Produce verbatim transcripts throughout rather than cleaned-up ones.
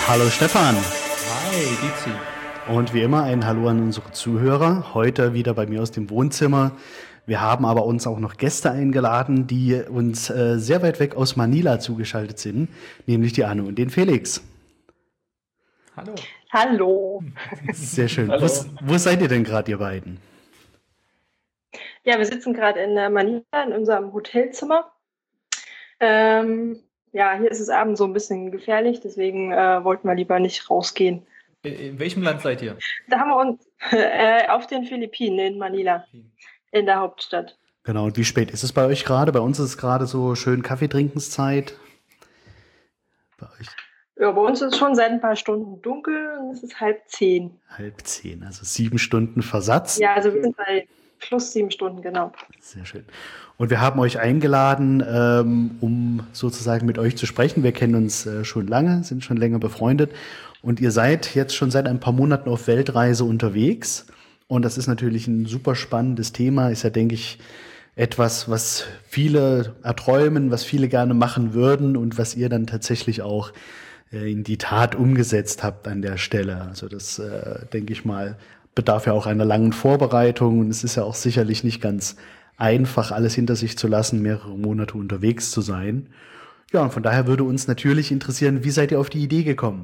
Hallo Stefan. Hi, Dizi. Und wie immer ein Hallo an unsere Zuhörer. Heute wieder bei mir aus dem Wohnzimmer. Wir haben aber uns auch noch Gäste eingeladen, die uns äh, sehr weit weg aus Manila zugeschaltet sind, nämlich die Anne und den Felix. Hallo. Hallo. Sehr schön. Wo, Hallo. wo seid ihr denn gerade, ihr beiden? Ja, wir sitzen gerade in äh, Manila in unserem Hotelzimmer. Ähm, ja, hier ist es abends so ein bisschen gefährlich, deswegen äh, wollten wir lieber nicht rausgehen. In, in welchem Land seid ihr? Da haben wir uns äh, auf den Philippinen in Manila, in der Hauptstadt. Genau, und wie spät ist es bei euch gerade? Bei uns ist es gerade so schön Kaffeetrinkenszeit. Bei euch Ja, bei uns ist es schon seit ein paar Stunden dunkel und es ist halb zehn. halb zehn, also sieben Stunden Versatz. Ja, also wir sind bei plus sieben Stunden, genau. Sehr schön. Und wir haben euch eingeladen, ähm, um sozusagen mit euch zu sprechen. Wir kennen uns äh, schon lange, sind schon länger befreundet. Und ihr seid jetzt schon seit ein paar Monaten auf Weltreise unterwegs. Und das ist natürlich ein super spannendes Thema. Ist ja, denke ich, etwas, was viele erträumen, was viele gerne machen würden und was ihr dann tatsächlich auch äh, in die Tat umgesetzt habt an der Stelle. Also das, äh, denke ich mal, bedarf ja auch einer langen Vorbereitung. Und es ist ja auch sicherlich nicht ganz einfach, alles hinter sich zu lassen, mehrere Monate unterwegs zu sein. Ja, und von daher würde uns natürlich interessieren, wie seid ihr auf die Idee gekommen?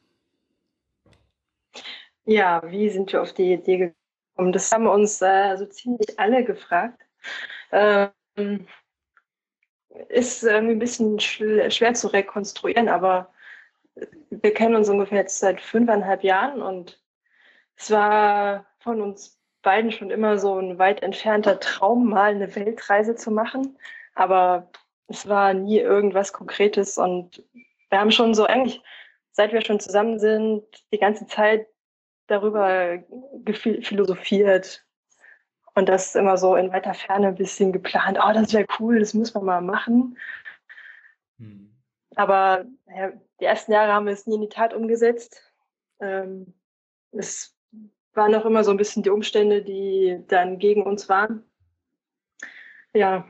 Ja, wie sind wir auf die Idee gekommen? Das haben uns äh, so ziemlich alle gefragt. Ähm, ist irgendwie ein bisschen schl- schwer zu rekonstruieren, aber wir kennen uns ungefähr jetzt seit fünfeinhalb Jahren und es war von uns beiden schon immer so ein weit entfernter Traum, mal eine Weltreise zu machen, aber es war nie irgendwas Konkretes und wir haben schon so eigentlich, seit wir schon zusammen sind, die ganze Zeit darüber gefi- philosophiert und das immer so in weiter Ferne ein bisschen geplant. Oh, das wäre cool, das müssen wir mal machen. Hm. Aber ja, die ersten Jahre haben wir es nie in die Tat umgesetzt. Ähm, es waren auch immer so ein bisschen die Umstände, die dann gegen uns waren. Ja,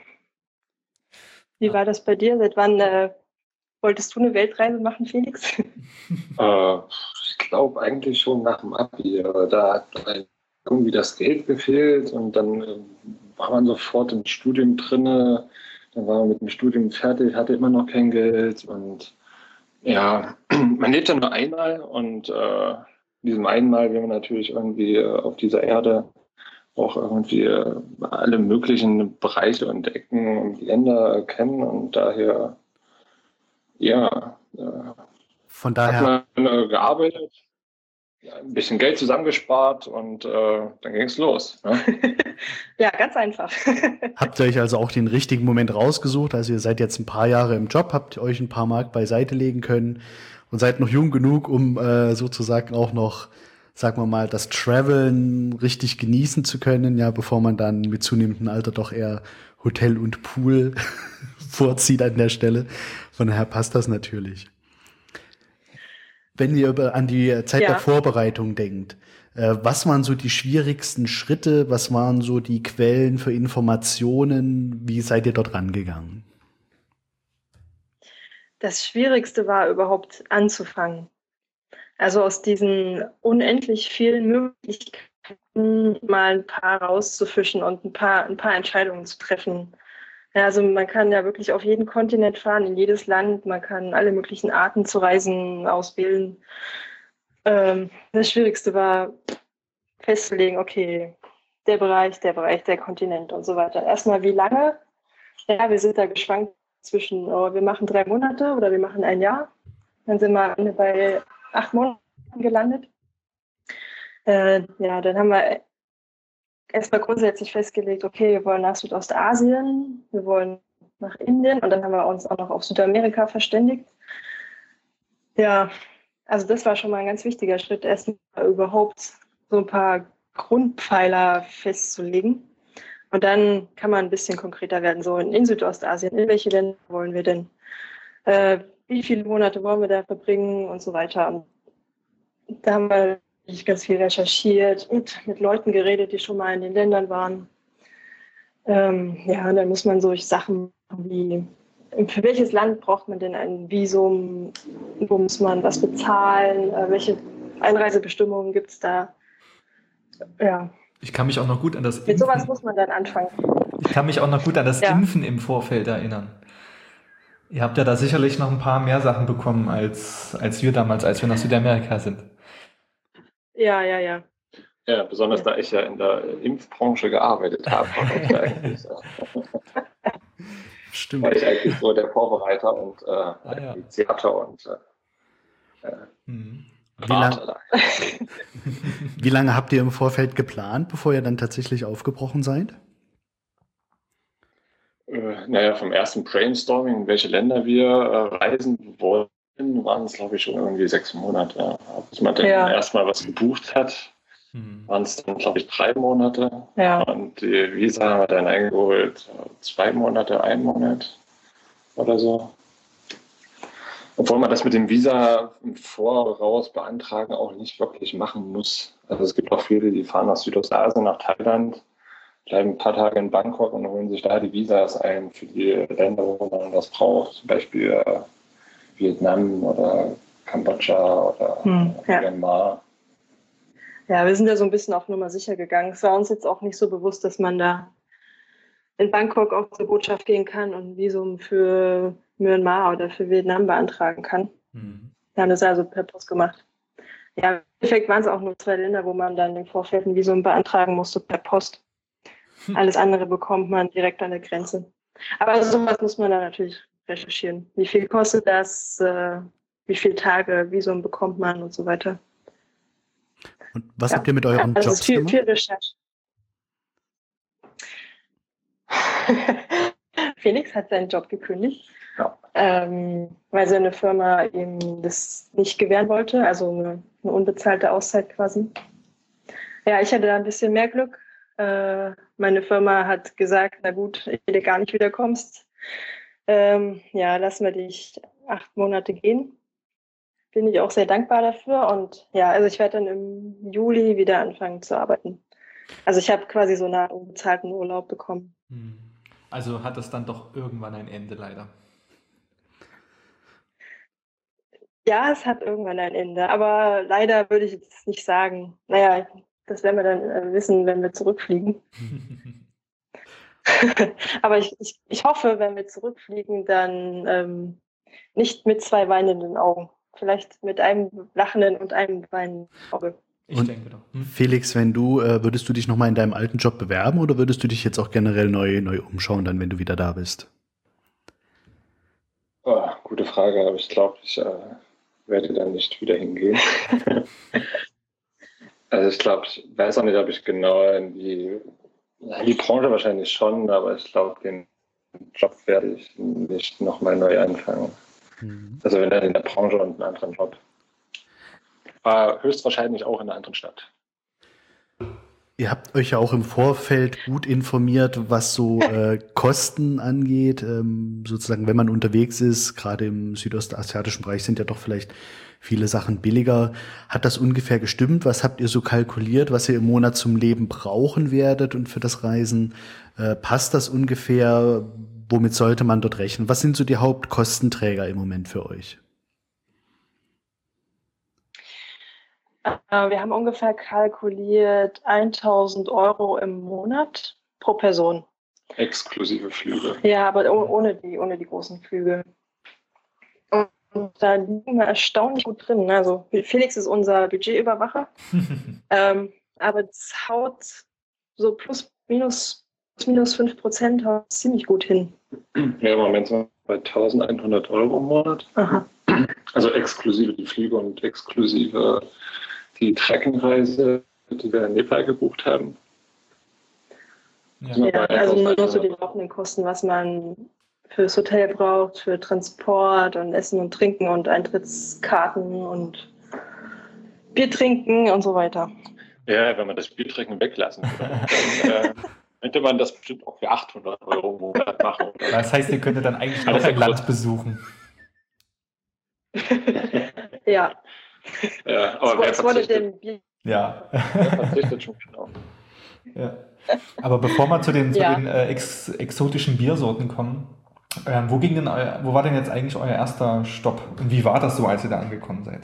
wie Ja. war das bei dir? Seit wann äh, wolltest du eine Weltreise machen, Felix? Äh, ich glaube eigentlich schon nach dem Abi. Aber da hat halt irgendwie das Geld gefehlt und dann äh, war man sofort im Studium drinne. Dann war man mit dem Studium fertig, hatte immer noch kein Geld und ja, man lebt ja nur einmal und äh, in diesem einmal will man natürlich irgendwie äh, auf dieser Erde auch irgendwie äh, alle möglichen Bereiche und Ecken und Länder kennen und daher ja, äh, Von hat daher man äh, gearbeitet, ja, ein bisschen Geld zusammengespart und äh, dann ging es los. Ne? Ja, ganz einfach. habt ihr euch also auch den richtigen Moment rausgesucht. Also ihr seid jetzt ein paar Jahre im Job, habt euch ein paar Mark beiseite legen können und seid noch jung genug, um äh, sozusagen auch noch, sagen wir mal, das Traveln richtig genießen zu können, ja, bevor man dann mit zunehmendem Alter doch eher Hotel und Pool vorzieht an der Stelle. Von daher passt das natürlich. Wenn ihr über, an die Zeit der Ja. Vorbereitung denkt, äh, was waren so die schwierigsten Schritte? Was waren so die Quellen für Informationen? Wie seid ihr dort rangegangen? Das Schwierigste war überhaupt anzufangen. Also aus diesen unendlich vielen Möglichkeiten mal ein paar rauszufischen und ein paar, ein paar Entscheidungen zu treffen. Ja, also man kann ja wirklich auf jeden Kontinent fahren, in jedes Land. Man kann alle möglichen Arten zu reisen auswählen. Ähm, das Schwierigste war festzulegen, okay, der Bereich, der Bereich, der Kontinent und so weiter. Erstmal wie lange? Ja, wir sind da geschwankt zwischen, oh, wir machen drei Monate oder wir machen ein Jahr. Dann sind wir am Ende bei acht Monaten gelandet. Äh, ja, dann haben wir erstmal grundsätzlich festgelegt, okay, wir wollen nach Südostasien, wir wollen nach Indien und dann haben wir uns auch noch auf Südamerika verständigt. Ja, also das war schon mal ein ganz wichtiger Schritt, erstmal überhaupt so ein paar Grundpfeiler festzulegen. Und dann kann man ein bisschen konkreter werden, so in, in Südostasien, in welche Länder wollen wir denn, äh, wie viele Monate wollen wir da verbringen und so weiter. Und da haben wir ganz viel recherchiert, mit, mit Leuten geredet, die schon mal in den Ländern waren. Ähm, ja, und dann muss man solche Sachen wie für welches Land braucht man denn ein Visum? Wo muss man was bezahlen? Äh, welche Einreisebestimmungen gibt es da? Ja. Ich kann mich auch noch gut an das Mit sowas Impfen, muss man dann anfangen. ich kann mich auch noch gut an das Ja. Impfen im Vorfeld erinnern. Ihr habt ja da sicherlich noch ein paar mehr Sachen bekommen als, als wir damals, als wir nach Südamerika sind. Ja, ja, ja. Ja, besonders Ja. da ich ja in der Impfbranche gearbeitet habe, war ich eigentlich, äh, Stimmt. war ich eigentlich so der Vorbereiter und äh, Ah, ja. Initiator und äh, Mhm. Wie, lang, Vater. wie lange habt ihr im Vorfeld geplant, bevor ihr dann tatsächlich aufgebrochen seid? Äh, naja, vom ersten Brainstorming, in welche Länder wir äh, reisen wollten, waren es, glaube ich, schon irgendwie sechs Monate. Ja. Bis man dann Ja. erstmal was gebucht hat, Mhm. waren es dann, glaube ich, drei Monate. Ja. Und die Visa haben wir dann eingeholt, äh, zwei Monate, ein Monat oder so. Obwohl man das mit dem Visa im Voraus beantragen auch nicht wirklich machen muss. Also es gibt auch viele, die fahren nach Südostasien, nach Thailand, bleiben ein paar Tage in Bangkok und holen sich da die Visas ein für die Länder, wo man das braucht. Zum Beispiel äh, Vietnam oder Kambodscha oder Hm, ja. Myanmar. Ja, wir sind ja so ein bisschen auf Nummer sicher gegangen. Es war uns jetzt auch nicht so bewusst, dass man da in Bangkok auch zur Botschaft gehen kann und ein Visum für Myanmar oder für Vietnam beantragen kann. Mhm. Wir haben das also per Post gemacht. Ja, im Endeffekt waren es auch nur zwei Länder, wo man dann im Vorfeld ein Visum beantragen musste per Post. Alles andere bekommt man direkt an der Grenze. Aber sowas muss man dann natürlich recherchieren. Wie viel kostet das? Äh, wie viele Tage Visum bekommt man und so weiter. Und was Ja. habt ihr mit euren Also es Jobs ist viel, gemacht? viel Recherche. Felix hat seinen Job gekündigt, Ja. ähm, weil seine Firma ihm das nicht gewähren wollte, also eine, eine unbezahlte Auszeit quasi. Ja, ich hatte da ein bisschen mehr Glück. Äh, meine Firma hat gesagt, na gut, ich will gar nicht wiederkommst. Ähm, ja, lassen wir dich acht Monate gehen. Bin ich auch sehr dankbar dafür. Und ja, also ich werde dann im Juli wieder anfangen zu arbeiten. Also ich habe quasi so eine Art unbezahlten Urlaub bekommen. Mhm. Also hat es dann doch irgendwann ein Ende, leider. Ja, es hat irgendwann ein Ende, aber leider würde ich jetzt nicht sagen. Naja, das werden wir dann äh, wissen, wenn wir zurückfliegen. Aber ich, ich, ich hoffe, wenn wir zurückfliegen, dann ähm, nicht mit zwei weinenden Augen. Vielleicht mit einem lachenden und einem weinenden Auge. Ich Und denke doch. Hm? Felix, wenn du, äh, würdest du dich nochmal in deinem alten Job bewerben oder würdest du dich jetzt auch generell neu, neu umschauen, dann, wenn du wieder da bist? Oh, gute Frage, aber ich glaube, ich äh, werde dann nicht wieder hingehen. Also ich glaube, ich weiß auch nicht, ob ich genau in die, in die Branche wahrscheinlich schon, aber ich glaube, den Job werde ich nicht nochmal neu anfangen. Mhm. Also wenn dann in der Branche und einen anderen Job. Aber höchstwahrscheinlich auch in einer anderen Stadt. Ihr habt euch ja auch im Vorfeld gut informiert, was so äh, Kosten angeht. Ähm, sozusagen, wenn man unterwegs ist, gerade im südostasiatischen Bereich sind ja doch vielleicht viele Sachen billiger. Hat das ungefähr gestimmt? Was habt ihr so kalkuliert, was ihr im Monat zum Leben brauchen werdet und für das Reisen? Äh, passt das ungefähr? Womit sollte man dort rechnen? Was sind so die Hauptkostenträger im Moment für euch? Äh, wir haben ungefähr kalkuliert tausend Euro im Monat pro Person. Exklusive Flüge. Ja, aber oh- ohne die, ohne die großen Flüge. Und da liegen wir erstaunlich gut drin. Also Felix ist unser Budgetüberwacher. ähm, aber es haut so plus minus, plus minus fünf Prozent haut ziemlich gut hin. Ja, im Moment sind wir bei eintausendeinhundert Euro im Monat. Aha. Also exklusive die Flüge und exklusive die Trekkingreise, die wir in Nepal gebucht haben. Ja. Sind wir Ja, bei also nur so die eintausendeinhundert. laufenden Kosten, was man fürs Hotel braucht, für Transport und Essen und Trinken und Eintrittskarten und Bier trinken und so weiter. Ja, wenn man das Biertrinken weglassen würde, dann äh, könnte man das bestimmt auch für achthundert Euro im Monat machen. Oder? Das heißt, ihr könntet dann eigentlich noch Alles ein Land kurz. besuchen. Ja, Ja, aber es, wer es wurde verzichtet, dem Bier. Ja. wer verzichtet schon genau. Ja. Aber bevor wir zu den, zu Ja. den äh, ex exotischen Biersorten kommen, Ähm, wo ging denn euer, wo war denn jetzt eigentlich euer erster Stopp? Und wie war das so, als ihr da angekommen seid?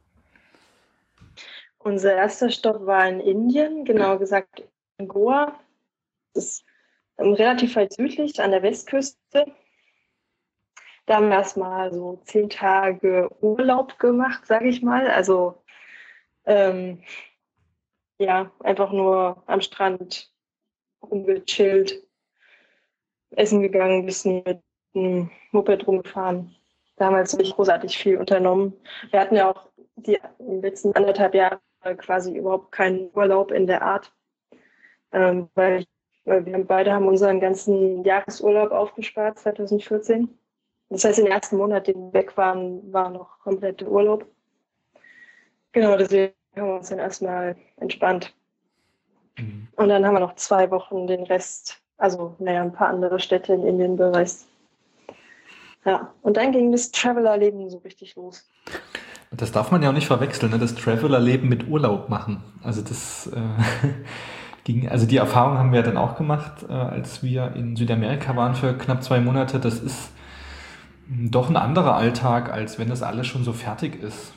Unser erster Stopp war in Indien, genauer gesagt in Goa. Das ist ähm, relativ weit südlich an der Westküste. Da haben wir erstmal so zehn Tage Urlaub gemacht, sage ich mal. Also ähm, ja, einfach nur am Strand rumgechillt, essen gegangen, ein bisschen mit dem Moped rumgefahren. Damals nicht großartig viel unternommen. Wir hatten ja auch die letzten anderthalb Jahre quasi überhaupt keinen Urlaub in der Art, ähm, weil, weil wir beide haben unseren ganzen Jahresurlaub aufgespart zwanzig vierzehn. Das heißt, den ersten Monat, den wir weg waren, war noch komplett Urlaub. Genau, deswegen haben wir uns dann erstmal entspannt. Mhm. Und dann haben wir noch zwei Wochen den Rest, also naja, ein paar andere Städte in Indien bereist. Ja, und dann ging das Traveler-Leben so richtig los. Das darf man ja auch nicht verwechseln, ne? Das Traveler-Leben mit Urlaub machen. Also das äh, ging, also die Erfahrung haben wir dann auch gemacht, äh, als wir in Südamerika waren für knapp zwei Monate. Das ist doch ein anderer Alltag, als wenn das alles schon so fertig ist.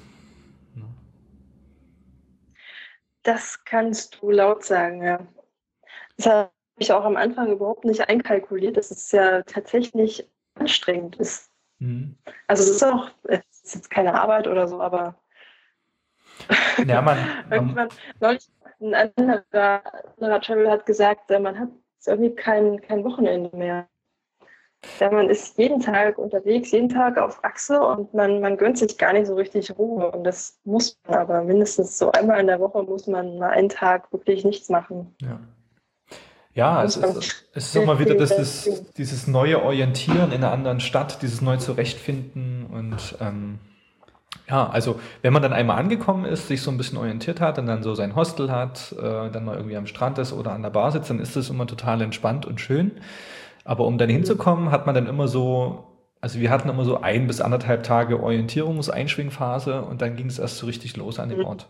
Das kannst du laut sagen, ja. Das habe ich auch am Anfang überhaupt nicht einkalkuliert, dass es ja tatsächlich anstrengend ist. Mhm. Also es ist auch, es ist jetzt keine Arbeit oder so, aber Ja, man, irgendwann, neulich ein anderer, anderer Traveler hat gesagt, man hat irgendwie kein, kein Wochenende mehr. Ja, man ist jeden Tag unterwegs, jeden Tag auf Achse und man, man gönnt sich gar nicht so richtig Ruhe. Und das muss man aber mindestens so einmal in der Woche muss man mal einen Tag wirklich nichts machen. Ja, ja es, ist, es ist auch mal wieder das, das, dieses neue Orientieren in einer anderen Stadt, dieses neue Zurechtfinden und ähm, ja, also wenn man dann einmal angekommen ist, sich so ein bisschen orientiert hat und dann so sein Hostel hat, äh, dann mal irgendwie am Strand ist oder an der Bar sitzt, dann ist das immer total entspannt und schön. Aber um dann hinzukommen, hat man dann immer so, also wir hatten immer so ein bis anderthalb Tage Orientierungs-, Einschwingphase und dann ging es erst so richtig los an dem Ort.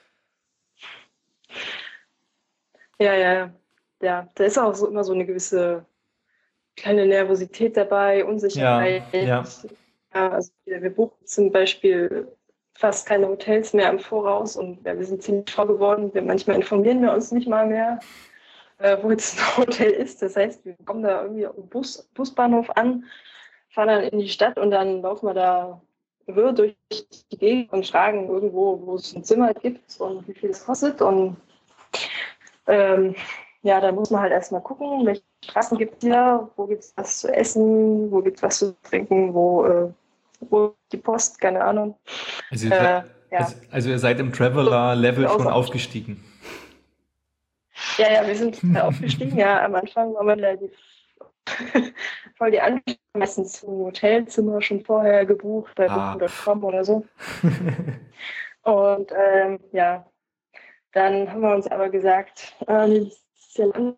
Ja, ja, ja. Da ist auch so immer so eine gewisse kleine Nervosität dabei, Unsicherheit. Ja, ja. Ja, also wir, wir buchen zum Beispiel fast keine Hotels mehr im Voraus und ja, wir sind ziemlich voll geworden. Wir, manchmal informieren wir uns nicht mal mehr, wo jetzt ein Hotel ist. Das heißt, wir kommen da irgendwie am Bus, Busbahnhof an, fahren dann in die Stadt und dann laufen wir da wirr durch die Gegend und fragen irgendwo, wo es ein Zimmer gibt und wie viel es kostet. Und ähm, ja, da muss man halt erstmal gucken, welche Straßen gibt es hier, wo gibt es was zu essen, wo gibt es was zu trinken, wo, äh, wo die Post, keine Ahnung. Also ihr, seid, äh, ja. also, also ihr seid im Traveler-Level schon aufgestiegen. Ja, ja, wir sind aufgestiegen. Ja, am Anfang waren wir da die, voll die Anfragen, meistens ein Hotelzimmer schon vorher gebucht bei ah. booking Punkt com oder so. Und ähm, ja, dann haben wir uns aber gesagt, äh, das ist ja lang.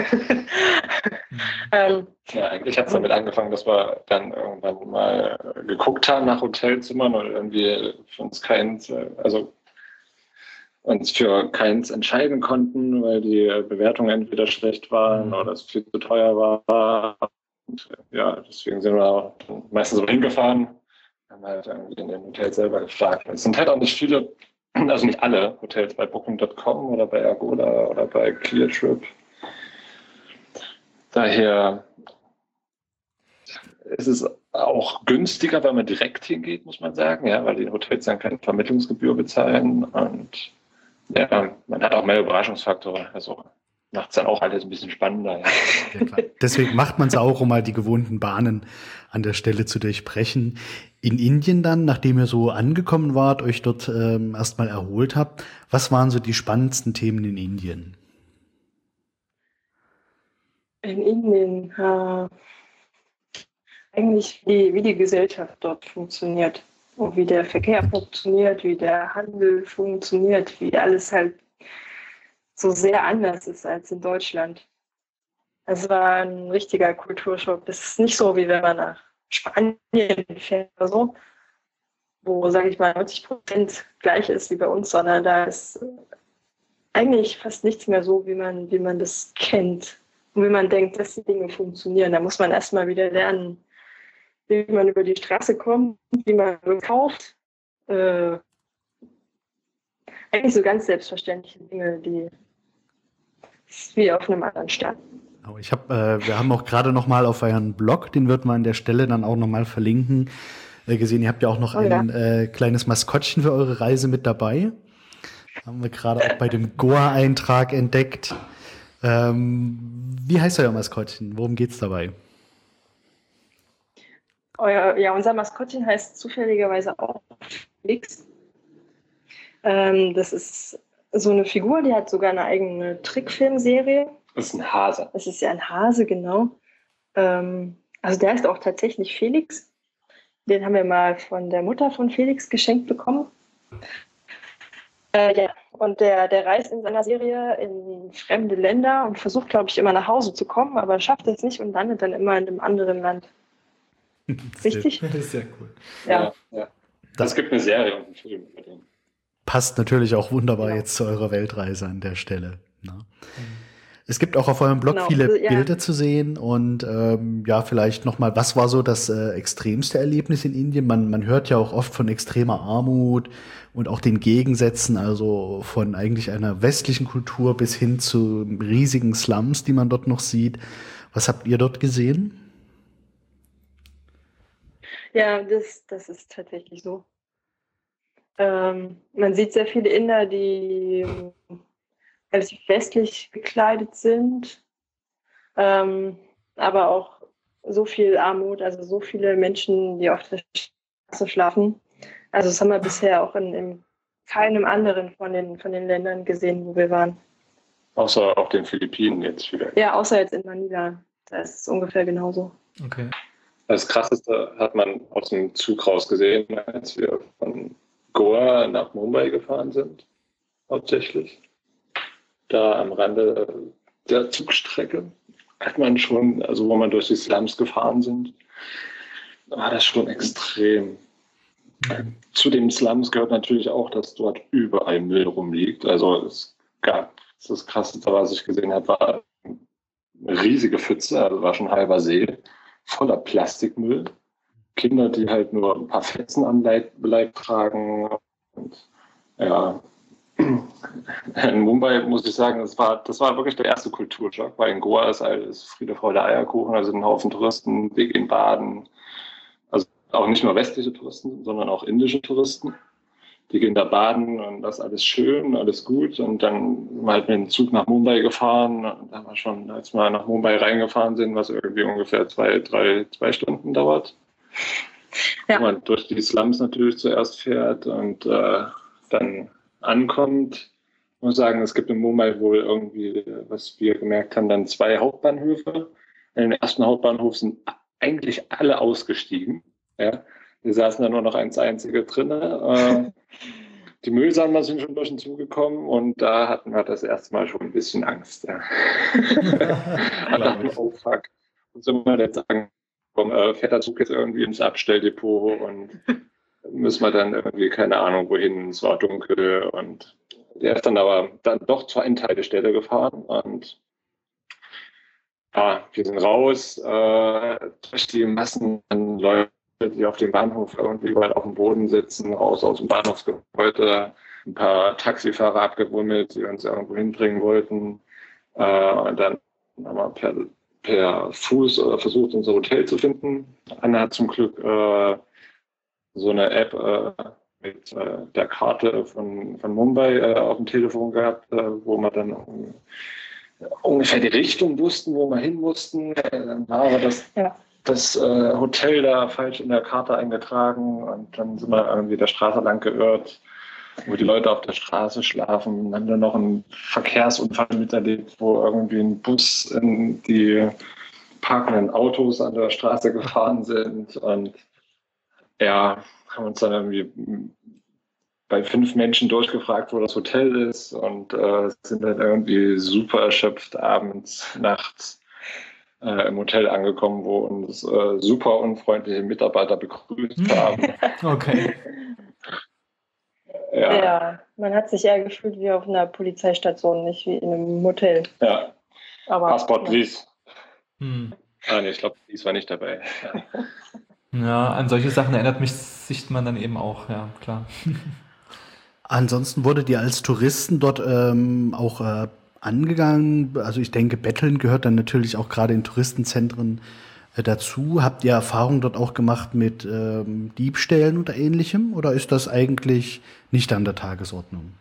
ähm, ja, eigentlich hat es damit angefangen, dass wir dann irgendwann mal geguckt haben nach Hotelzimmern und irgendwie für uns keins, also uns für keins entscheiden konnten, weil die Bewertungen entweder schlecht waren mhm. oder es viel zu teuer war. Und ja, deswegen sind wir meistens so hingefahren, haben halt irgendwie in den Hotels selber gefragt. Es sind halt auch nicht viele, also nicht alle Hotels bei booking Punkt com oder bei Agoda oder bei Cleartrip. Daher ist es auch günstiger, weil man direkt hingeht, muss man sagen, ja, weil die Hotels dann keine Vermittlungsgebühr bezahlen und ja, man hat auch mehr Überraschungsfaktoren, also macht es dann auch alles ein bisschen spannender. Ja. Ja, klar. Deswegen macht man es auch, um mal die gewohnten Bahnen an der Stelle zu durchbrechen. In Indien dann, nachdem ihr so angekommen wart, euch dort ähm, erstmal erholt habt, was waren so die spannendsten Themen in Indien? In Indien, äh, eigentlich wie, wie die Gesellschaft dort funktioniert. Und wie der Verkehr funktioniert, wie der Handel funktioniert, wie alles halt so sehr anders ist als in Deutschland. Es war ein richtiger Kulturschock. Das ist nicht so, wie wenn man nach Spanien fährt oder so, wo, sage ich mal, neunzig Prozent gleich ist wie bei uns, sondern da ist eigentlich fast nichts mehr so, wie man, wie man das kennt und wie man denkt, dass die Dinge funktionieren. Da muss man erstmal wieder lernen, wie man über die Straße kommt, wie man kauft. Äh, eigentlich so ganz selbstverständliche Dinge, die ist wie auf einem anderen Stern. Ich hab, äh, wir haben auch gerade noch mal auf euren Blog, den wird man an der Stelle dann auch noch mal verlinken, äh, gesehen. Ihr habt ja auch noch oh, ein ja. äh, kleines Maskottchen für eure Reise mit dabei. Haben wir gerade auch bei dem Goa-Eintrag entdeckt. Ähm, wie heißt euer Maskottchen? Worum geht's dabei? Euer, ja, unser Maskottchen heißt zufälligerweise auch Felix. Ähm, das ist so eine Figur, die hat sogar eine eigene Trickfilmserie. Das ist ein Hase. Das ist ja ein Hase, genau. Ähm, also der heißt auch tatsächlich Felix. Den haben wir mal von der Mutter von Felix geschenkt bekommen. Äh, ja, und der, der reist in seiner Serie in fremde Länder und versucht, glaube ich, immer nach Hause zu kommen, aber schafft es nicht und landet dann immer in einem anderen Land. Richtig? Das ist sehr cool. Ja. ja, ja. Das gibt eine Serie und einen Film mit dem. Passt natürlich auch wunderbar Genau. jetzt zu eurer Weltreise an der Stelle. Ne? Mhm. Es gibt auch auf eurem Blog genau. viele also, ja. Bilder zu sehen und ähm, ja, vielleicht nochmal, was war so das äh, extremste Erlebnis in Indien? Man, man hört ja auch oft von extremer Armut und auch den Gegensätzen, also von eigentlich einer westlichen Kultur bis hin zu riesigen Slums, die man dort noch sieht. Was habt ihr dort gesehen? Ja, das, das ist tatsächlich so. Ähm, man sieht sehr viele Inder, die relativ westlich gekleidet sind, ähm, aber auch so viel Armut, also so viele Menschen, die auf der Straße schlafen. Also das haben wir bisher auch in, in keinem anderen von den, von den Ländern gesehen, wo wir waren. Außer auf den Philippinen jetzt vielleicht. Ja, außer jetzt in Manila. Da ist es ungefähr genauso. Okay. Das Krasseste hat man aus dem Zug raus gesehen, als wir von Goa nach Mumbai gefahren sind, hauptsächlich. Da am Rande der Zugstrecke hat man schon, also wo man durch die Slums gefahren sind, war das schon extrem. Mhm. Zu den Slums gehört natürlich auch, dass dort überall Müll rumliegt. Also es gab, das Krasseste, was ich gesehen habe, war eine riesige Pfütze, also war schon ein halber See, voller Plastikmüll. Kinder, die halt nur ein paar Fetzen am Leib, Leib tragen. Und, ja, in Mumbai muss ich sagen, das war, das war wirklich der erste Kulturschock, weil in Goa ist alles Friede, Freude, Eierkuchen, da sind ein Haufen Touristen, wir gehen baden. Also auch nicht nur westliche Touristen, sondern auch indische Touristen. Die gehen da baden und das ist alles schön, alles gut. Und dann sind wir halt mit dem Zug nach Mumbai gefahren. Und da haben wir schon, als wir nach Mumbai reingefahren sind, was irgendwie ungefähr zwei, drei, zwei Stunden dauert. Ja. Wo man durch die Slums natürlich zuerst fährt und äh, dann ankommt. Ich muss sagen, es gibt in Mumbai wohl irgendwie, was wir gemerkt haben, dann zwei Hauptbahnhöfe. In dem ersten Hauptbahnhof sind eigentlich alle ausgestiegen. Ja. Wir saßen da nur noch eins einzige drin. Äh, die Müllsammler sind schon durch den Zug gekommen und da hatten wir das erste Mal schon ein bisschen Angst. Ja. oh, fuck. Und sind wir jetzt sagen, komm, äh, fährt der Zug jetzt irgendwie ins Abstelldepot und müssen wir dann irgendwie, keine Ahnung wohin, es war dunkel und der ist dann aber dann doch zur Endhaltestelle gefahren und ja, wir sind raus, äh, durch die Massen an Leuten, die auf dem Bahnhof irgendwie überall auf dem Boden sitzen, raus aus dem Bahnhofsgebäude, ein paar Taxifahrer abgebummelt, die uns irgendwo hinbringen wollten. Äh, und dann haben wir per, per Fuß äh, versucht, unser Hotel zu finden. Anna hat zum Glück äh, so eine App äh, mit äh, der Karte von, von Mumbai äh, auf dem Telefon gehabt, äh, wo wir dann um, ungefähr die Richtung wussten, wo wir hin mussten. Dann war aber das... Ja. das äh, Hotel da falsch in der Karte eingetragen und dann sind wir irgendwie der Straße lang geirrt, wo die Leute auf der Straße schlafen. Dann haben wir noch einen Verkehrsunfall miterlebt, wo irgendwie ein Bus in die parkenden Autos an der Straße gefahren sind und ja, haben uns dann irgendwie bei fünf Menschen durchgefragt, wo das Hotel ist und äh, sind dann irgendwie super erschöpft abends, nachts im Hotel angekommen, wo uns äh, super unfreundliche Mitarbeiter begrüßt haben. Okay. Ja. ja, man hat sich eher gefühlt wie auf einer Polizeistation, nicht wie in einem Hotel. Ja, aber Passport, ja. please. Hm. Ah, nee, ich glaube, dies war nicht dabei. Ja. Ja, an solche Sachen erinnert mich sich man dann eben auch, ja, klar. Ansonsten wurdet ihr als Touristen dort ähm, auch äh, angegangen. Also ich denke, Betteln gehört dann natürlich auch gerade in Touristenzentren äh, dazu. Habt ihr Erfahrung dort auch gemacht mit ähm, Diebstählen oder ähnlichem? Oder ist das eigentlich nicht an der Tagesordnung?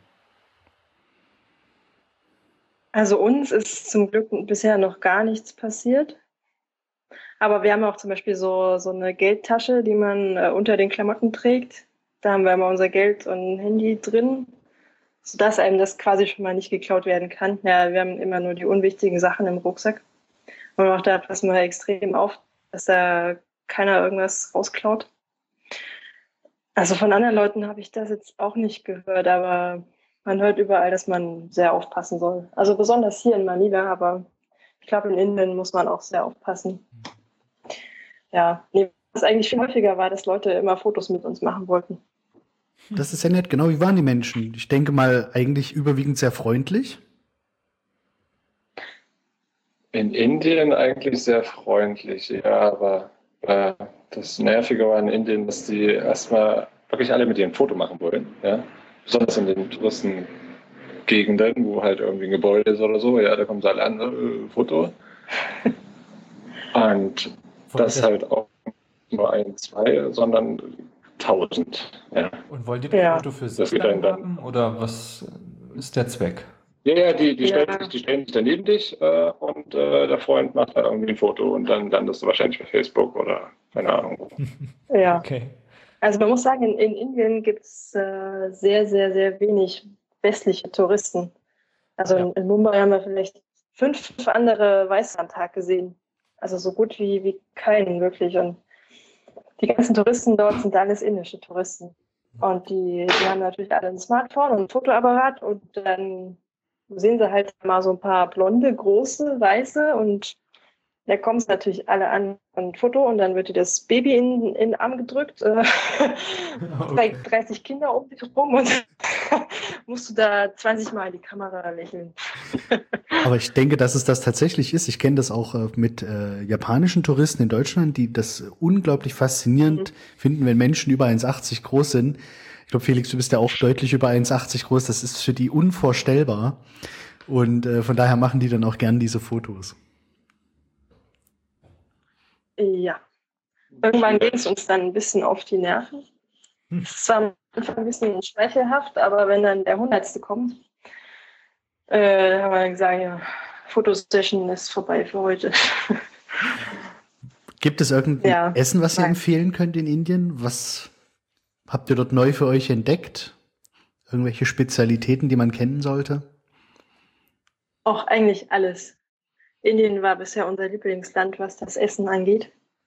Also uns ist zum Glück bisher noch gar nichts passiert. Aber wir haben auch zum Beispiel so, so eine Geldtasche, die man äh, unter den Klamotten trägt. Da haben wir immer unser Geld und Handy drin, sodass einem das quasi schon mal nicht geklaut werden kann. Ja, wir haben immer nur die unwichtigen Sachen im Rucksack. Und auch da passen wir extrem auf, dass da keiner irgendwas rausklaut. Also von anderen Leuten habe ich das jetzt auch nicht gehört, aber man hört überall, dass man sehr aufpassen soll. Also besonders hier in Manila, aber ich glaube, in Indien muss man auch sehr aufpassen. Ja, nee, was eigentlich viel häufiger war, dass Leute immer Fotos mit uns machen wollten. Das ist ja nett. Genau, wie waren die Menschen? Ich denke mal, eigentlich überwiegend sehr freundlich. In Indien eigentlich sehr freundlich, ja, aber äh, das Nervige war in Indien, dass die erstmal wirklich alle mit dir ein Foto machen wollen, ja. Besonders in den Touristengegenden, wo halt irgendwie ein Gebäude ist oder so, ja, da kommen sie alle an, äh, Foto. Und das halt auch nicht nur ein, zwei, sondern tausend, ja. Und wollt ihr das Ja. Foto für Das sich geht dann dann- haben oder was ist der Zweck? Ja, ja, die, die, Ja. Stellen, sich, die stellen sich dann neben dich äh, und äh, der Freund macht da irgendwie ein Foto und dann landest du wahrscheinlich bei Facebook oder keine Ahnung. Ja. Okay. Also man muss sagen, in, in Indien gibt es äh, sehr, sehr, sehr wenig westliche Touristen. Also Ja. in, in Mumbai haben wir vielleicht fünf andere Weiße am Tag gesehen. Also so gut wie, wie keinen wirklich. Und die ganzen Touristen dort sind alles indische Touristen. Und die, die haben natürlich alle ein Smartphone und ein Fotoapparat und dann sehen sie halt mal so ein paar blonde, große, weiße und da kommen sie natürlich alle an und ein Foto und dann wird dir das Baby in, in den Arm gedrückt, äh, Okay. dreißig Kinder um dich rum und musst du da zwanzig Mal in die Kamera lächeln. Aber ich denke, dass es das tatsächlich ist. Ich kenne das auch äh, mit äh, japanischen Touristen in Deutschland, die das unglaublich faszinierend finden, wenn Menschen über eins Komma achtzig groß sind. Ich glaube, Felix, du bist ja auch deutlich über eins Komma achtzig groß. Das ist für die unvorstellbar. Und äh, von daher machen die dann auch gern diese Fotos. Ja. Irgendwann geht es uns dann ein bisschen auf die Nerven. Es ist zwar am Anfang ein bisschen schmeichelhaft, aber wenn dann der Hundertste kommt, äh, haben wir gesagt, ja, Fotosession ist vorbei für heute. Gibt es irgendein Ja. Essen, was ihr Nein. empfehlen könnt in Indien? Was habt ihr dort neu für euch entdeckt? Irgendwelche Spezialitäten, die man kennen sollte? Auch eigentlich alles. Indien war bisher unser Lieblingsland, was das Essen angeht.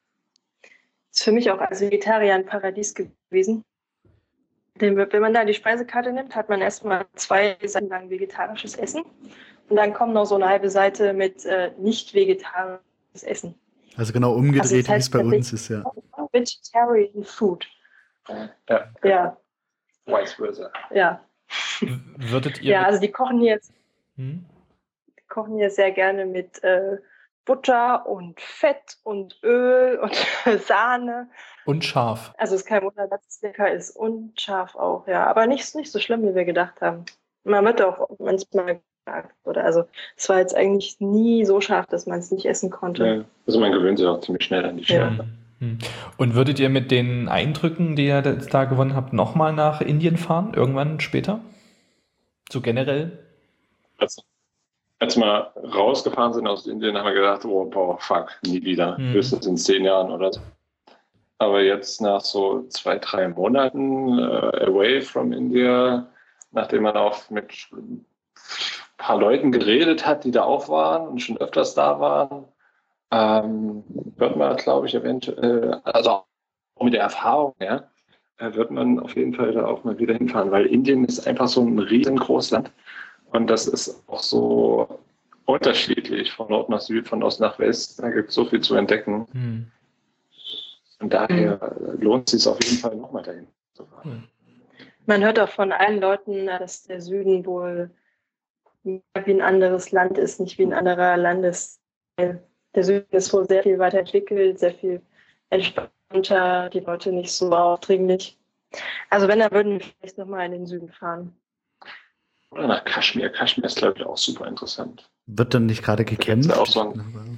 Ist für mich auch als Vegetarier ein Paradies gewesen. Denn wenn man da die Speisekarte nimmt, hat man erstmal zwei Seiten lang vegetarisches Essen und dann kommt noch so eine halbe Seite mit äh, nicht vegetarisches Essen. Also genau umgedreht, Also das wie es heißt bei tatsächlich- uns ist, ja. Vegetarian Food. Ja, Ja, vice versa. ja. W- Würdet ihr Ja, mit, also die kochen hier, hm? die kochen hier sehr gerne mit äh, Butter und Fett und Öl und Sahne. und scharf? Also es ist kein Wunder, dass es lecker ist und scharf auch, ja. Aber nicht, nicht so schlimm, wie wir gedacht haben. Man wird auch manchmal gesagt, oder also es war jetzt eigentlich nie so scharf, dass man es nicht essen konnte. Ja, also man gewöhnt sich auch ziemlich schnell an die Ja. Schärfe. Hm, hm. Und würdet ihr mit den Eindrücken, die ihr jetzt da gewonnen habt, nochmal nach Indien fahren? Irgendwann später? So generell? Als, als wir rausgefahren sind aus Indien, haben wir gedacht, oh, boah, fuck, nie wieder. Mhm. Höchstens in zehn Jahren oder so. Aber jetzt nach so zwei, drei Monaten äh, away from India, nachdem man auch mit ein paar Leuten geredet hat, die da auch waren und schon öfters da waren, ähm, wird man, glaube ich, eventuell, also auch mit der Erfahrung, ja, äh, wird man auf jeden Fall da auch mal wieder hinfahren, weil Indien ist einfach so ein riesengroßes Land und das ist auch so unterschiedlich von Nord nach Süd, von Ost nach West. Da gibt es so viel zu entdecken. Hm. Von daher äh, lohnt es sich auf jeden Fall nochmal dahin zu fahren. Cool. Man hört auch von allen Leuten, dass der Süden wohl wie ein anderes Land ist, nicht wie ein anderer Landesteil. Der Süden ist wohl sehr viel weiterentwickelt, sehr viel entspannter, die Leute nicht so aufdringlich. Also wenn, dann würden wir vielleicht nochmal in den Süden fahren. Oder nach Kaschmir. Kaschmir ist, glaube ich, auch super interessant. Wird dann nicht gerade gekämpft? Ja auch so ein,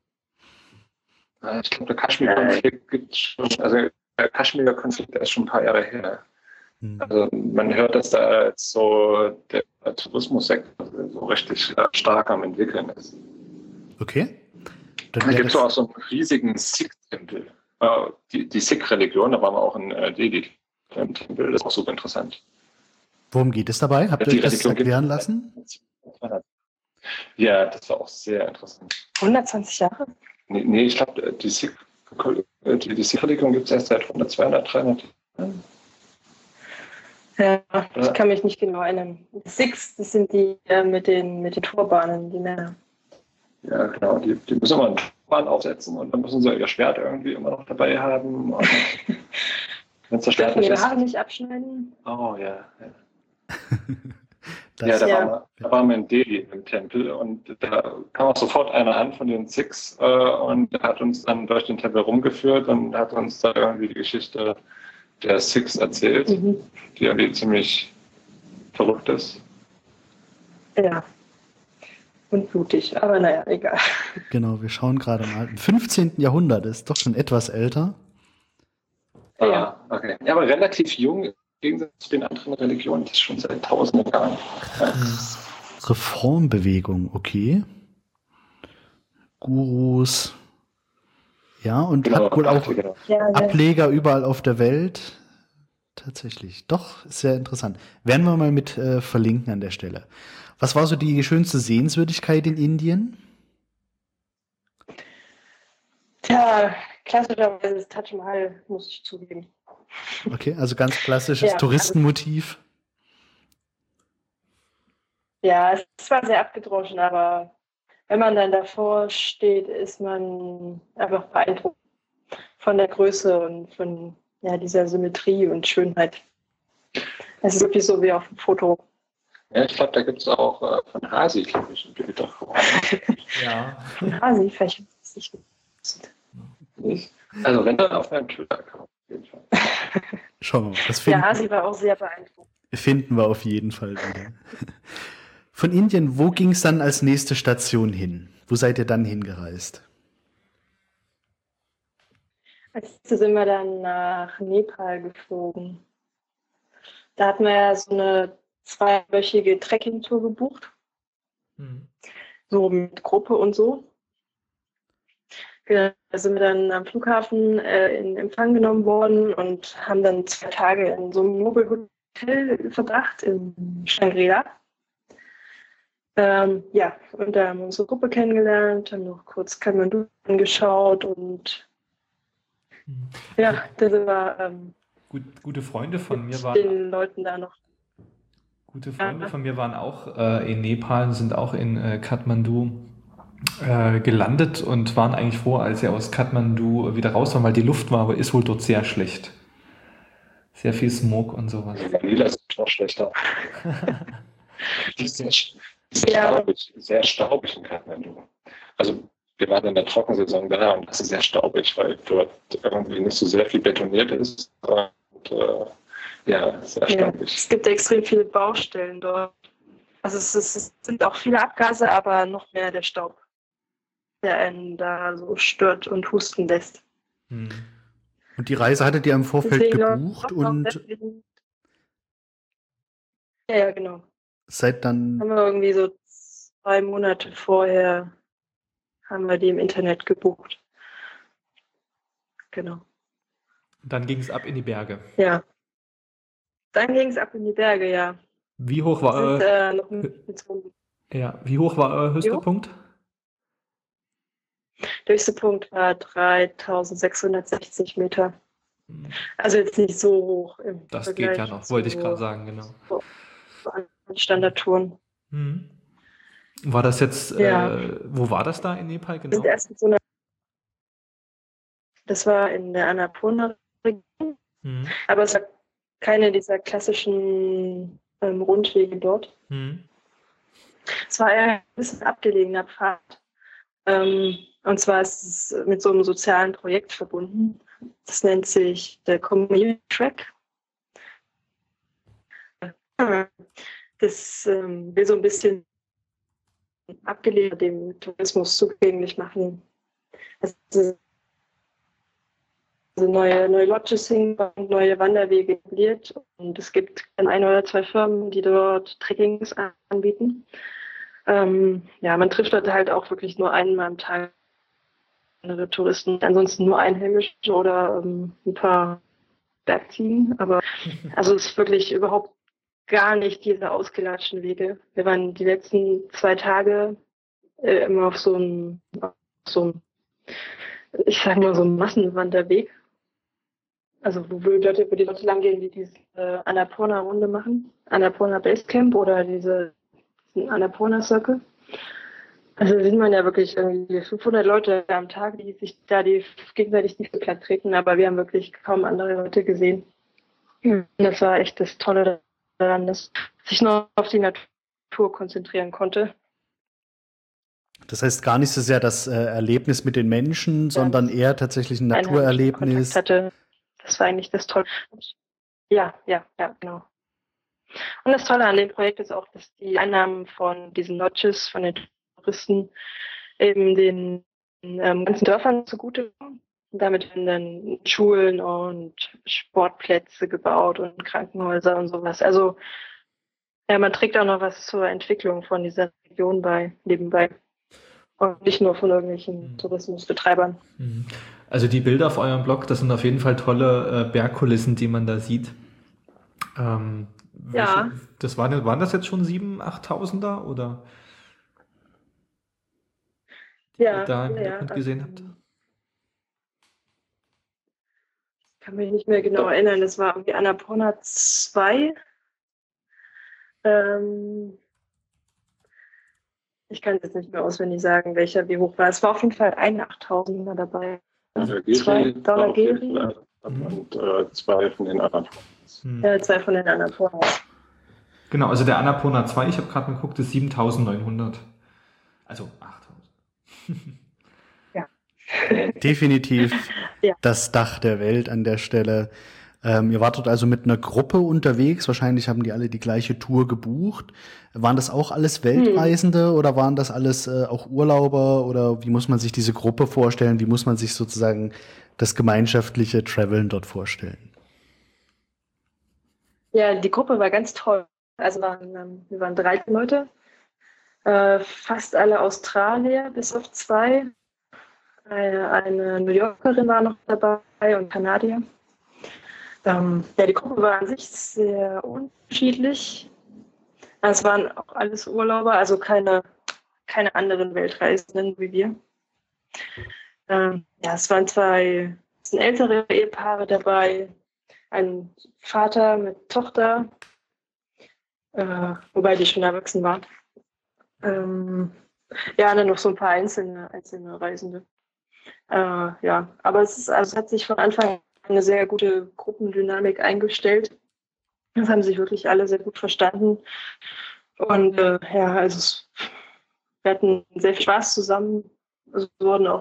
ich glaube, der Kaschmir-Konflikt gibt schon, also der Kaschmir-Konflikt ist schon ein paar Jahre her. Hm. Also man hört, dass da jetzt so der Tourismussektor so richtig stark am entwickeln ist. Okay. Dann da gibt es auch so einen riesigen Sikh-Tempel. Die, die Sikh-Religion, da waren wir auch in Delhi im Tempel, das ist auch super interessant. Worum geht es dabei? Habt ihr euch das erklären lassen? Ja, das war auch sehr interessant. hundertzwanzig Jahre? Nee, nee ich glaube, die Sikh-Religion die, die Sikh gibt es erst seit hundert, zweihundert, dreihundert Jahren. Ja, ich kann mich nicht genau erinnern. Die Sikhs, das sind die äh, mit, den, mit den Turbanen, die Männer. Ja, genau. Die, die müssen immer einen Turban aufsetzen und dann müssen sie ihr Schwert irgendwie immer noch dabei haben. Wenn es das Schwert nicht ihre ist. Haare nicht abschneiden. Oh, ja. Ja, das, ja, da, ja. Waren wir, da waren wir in Delhi im Tempel und da kam auch sofort eine Hand von den Sikhs äh, und hat uns dann durch den Tempel rumgeführt und hat uns da irgendwie die Geschichte der Sikhs erzählt, mhm. die irgendwie ziemlich verrückt ist. Ja. Und blutig, aber naja, egal. Genau, wir schauen gerade mal. Im fünfzehnten Jahrhundert, ist doch schon etwas älter. Ja, ah, okay. Ja, aber relativ jung im Gegensatz zu den anderen Religionen, das ist schon seit tausenden Jahren. Ja. Reformbewegung, okay. Gurus. Ja, und genau, hat wohl auch genau. Ableger überall auf der Welt. Tatsächlich. Doch, sehr interessant. Werden wir mal mit äh, verlinken an der Stelle. Was war so die schönste Sehenswürdigkeit in Indien? Tja, klassischerweise das Taj Mahal, muss ich zugeben. Okay, also ganz klassisches ja, Touristenmotiv. Ja, es war sehr abgedroschen, aber wenn man dann davor steht, ist man einfach beeindruckt von der Größe und von ja, dieser Symmetrie und Schönheit. Es ist wirklich so wie auf dem Foto. Ja, ich glaube, da gibt es auch äh, von Hasi, glaube ich, ein Bild davon. Ja. Von Hasi, vielleicht ist es nicht. Also wenn dann auf meinem Twitter-Account, auf jeden Fall. Schauen wir mal. Das finden, ja, Hasi war auch sehr beeindruckend. Finden wir auf jeden Fall wieder. Von Indien, wo ging es dann als nächste Station hin? Wo seid ihr dann hingereist? Als nächstes sind wir dann nach Nepal geflogen. Da hatten wir ja so eine zweiwöchige Trekkingtour gebucht. Mhm. So mit Gruppe und so. Genau, da sind wir dann am Flughafen äh, in Empfang genommen worden und haben dann zwei Tage in so einem Nobelhotel verbracht in Shangri-La. Ähm, ja, und da haben wir unsere Gruppe kennengelernt, haben noch kurz Kathmandu angeschaut und mhm. ja, da sind wir ähm, Gut, gute Freunde von mir waren den Leuten da noch. Gute Freunde ja. von mir waren auch äh, in Nepal, sind auch in äh, Kathmandu äh, gelandet und waren eigentlich froh, als sie aus Kathmandu wieder raus waren, weil die Luft war, aber ist wohl dort sehr schlecht. Sehr viel Smog und sowas. Manila ist noch schlechter. Die ist sehr, sehr, ja. staubig, sehr staubig in Kathmandu. Also wir waren in der Trockensaison da und das ist sehr staubig, weil dort irgendwie nicht so sehr viel betoniert ist. Und, äh, ja, sehr staubig. Ja, es gibt extrem viele Baustellen dort. Also es, ist, es sind auch viele Abgase, aber noch mehr der Staub, der einen da so stört und husten lässt. Hm. Und die Reise hattet ihr im Vorfeld Deswegen gebucht und ja, ja, genau. Seid dann haben wir irgendwie so zwei Monate vorher haben wir die im Internet gebucht. Genau. Dann ging es ab in die Berge. Ja. Dann ging es ab in die Berge, ja. Wie hoch war sind, äh, noch ja, wie hoch war euer höchster Punkt? Der höchste Punkt war dreitausendsechshundertsechzig Meter. Hm. Also jetzt nicht so hoch. Im das Vergleich geht ja noch, wollte ich gerade sagen, genau. So, so an Standardtouren. Hm. War das jetzt, ja. äh, wo war das da in Nepal genau? Das, so eine, das war in der Annapurna-Region, hm. aber es war keine dieser klassischen ähm, Rundwege dort. Hm. Es war eher ein bisschen abgelegener Pfad. Ähm, und zwar ist es mit so einem sozialen Projekt verbunden. Das nennt sich der Community Track. Das ähm, will so ein bisschen abgelehnt dem Tourismus zugänglich machen. Also neue, neue Lodges hingebaut, neue Wanderwege etabliert. Und es gibt ein oder zwei Firmen, die dort Trekkings anbieten. Ähm, ja, man trifft dort halt auch wirklich nur einmal am Tag andere Touristen, ansonsten nur Einheimische oder ähm, ein paar Bergziehen. Aber also es ist wirklich überhaupt gar nicht diese ausgelatschten Wege. Wir waren die letzten zwei Tage äh, immer auf so einem, so einem, ich sag mal so einem Massenwanderweg. Also wo wir Leute, wo die Leute lang gehen, die diese äh, Annapurna-Runde machen, Annapurna Basecamp oder diese Annapurna Circle. Also sieht man ja wirklich irgendwie fünfhundert Leute am Tag, die sich da die gegenseitig die platt treten, aber wir haben wirklich kaum andere Leute gesehen. Das war echt das Tolle daran, dass sich nur auf die Natur konzentrieren konnte. Das heißt gar nicht so sehr das äh, Erlebnis mit den Menschen, ja, sondern eher tatsächlich ein Naturerlebnis. Hatte. Das war eigentlich das Tolle. Ja, ja, ja, genau. Und das Tolle an dem Projekt ist auch, dass die Einnahmen von diesen Lodges, von den Touristen eben den ähm, ganzen Dörfern zugute kommen. Und damit werden dann Schulen und Sportplätze gebaut und Krankenhäuser und sowas. Also ja, man trägt auch noch was zur Entwicklung von dieser Region bei, nebenbei. Und nicht nur von irgendwelchen mhm. Tourismusbetreibern. Also die Bilder auf eurem Blog, das sind auf jeden Fall tolle äh, Bergkulissen, die man da sieht. Ähm, ja. Welche, das waren, waren das jetzt schon sieben, achttausender oder? Die ja, ihr da im ja, Hintergrund ja, gesehen also, habt? Ich kann mich nicht mehr genau erinnern. Das war irgendwie Annapurna zwei. Ähm, ich kann jetzt nicht mehr auswendig sagen, welcher wie hoch war. Es war auf jeden Fall ein achttausender dabei. Zwei Dollar und äh, zwei von den Annapurnas. Hm. Ja, zwei von den Annapurnas. Genau, also der Annapurna zwei, ich habe gerade mal geguckt, ist siebentausendneunhundert. Also achttausend. Ja. Definitiv ja. Das Dach der Welt an der Stelle. Ähm, ihr wart dort also mit einer Gruppe unterwegs. Wahrscheinlich haben die alle die gleiche Tour gebucht. Waren das auch alles Weltreisende hm. oder waren das alles äh, auch Urlauber? Oder wie muss man sich diese Gruppe vorstellen? Wie muss man sich sozusagen das gemeinschaftliche Traveln dort vorstellen? Ja, die Gruppe war ganz toll. Also waren, wir waren dreizehn Leute, äh, fast alle Australier, bis auf zwei. Eine, eine New Yorkerin war noch dabei und Kanadier. Ähm, ja, die Gruppe war an sich sehr unterschiedlich. Es waren auch alles Urlauber, also keine, keine anderen Weltreisenden wie wir. Ähm, ja, es waren zwei es sind ältere Ehepaare dabei, ein Vater mit Tochter, äh, wobei die schon erwachsen waren. Ähm, ja, und dann noch so ein paar einzelne, einzelne Reisende. Äh, ja, aber es ist, also es hat sich von Anfang an eine sehr gute Gruppendynamik eingestellt. Das haben sich wirklich alle sehr gut verstanden. Und äh, ja, also es, wir hatten sehr viel Spaß zusammen. Also es wurden auch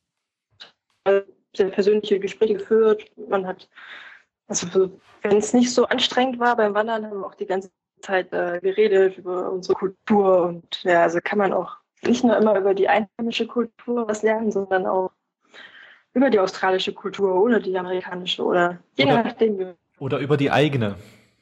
sehr persönliche Gespräche geführt. Man hat, also wenn es nicht so anstrengend war beim Wandern, haben wir auch die ganze Zeit äh, geredet über unsere Kultur. Und ja, also kann man auch nicht nur immer über die einheimische Kultur was lernen, sondern auch über die australische Kultur oder die amerikanische oder je oder, nachdem. Oder über die eigene.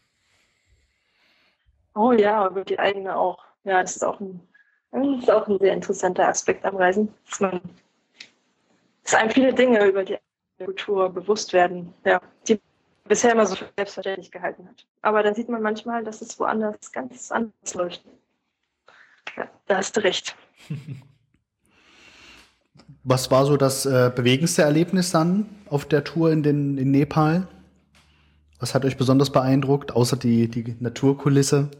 Oh ja, über die eigene auch. Ja, das ist auch ein, das ist auch ein sehr interessanter Aspekt am Reisen, dass man dass einem viele Dinge über die Kultur bewusst werden, ja, die bisher immer so selbstverständlich gehalten hat. Aber dann sieht man manchmal, dass es woanders ganz anders läuft. Ja, da hast du recht. Was war so das äh, bewegendste Erlebnis dann auf der Tour in, den, in Nepal? Was hat euch besonders beeindruckt, außer die, die Naturkulisse?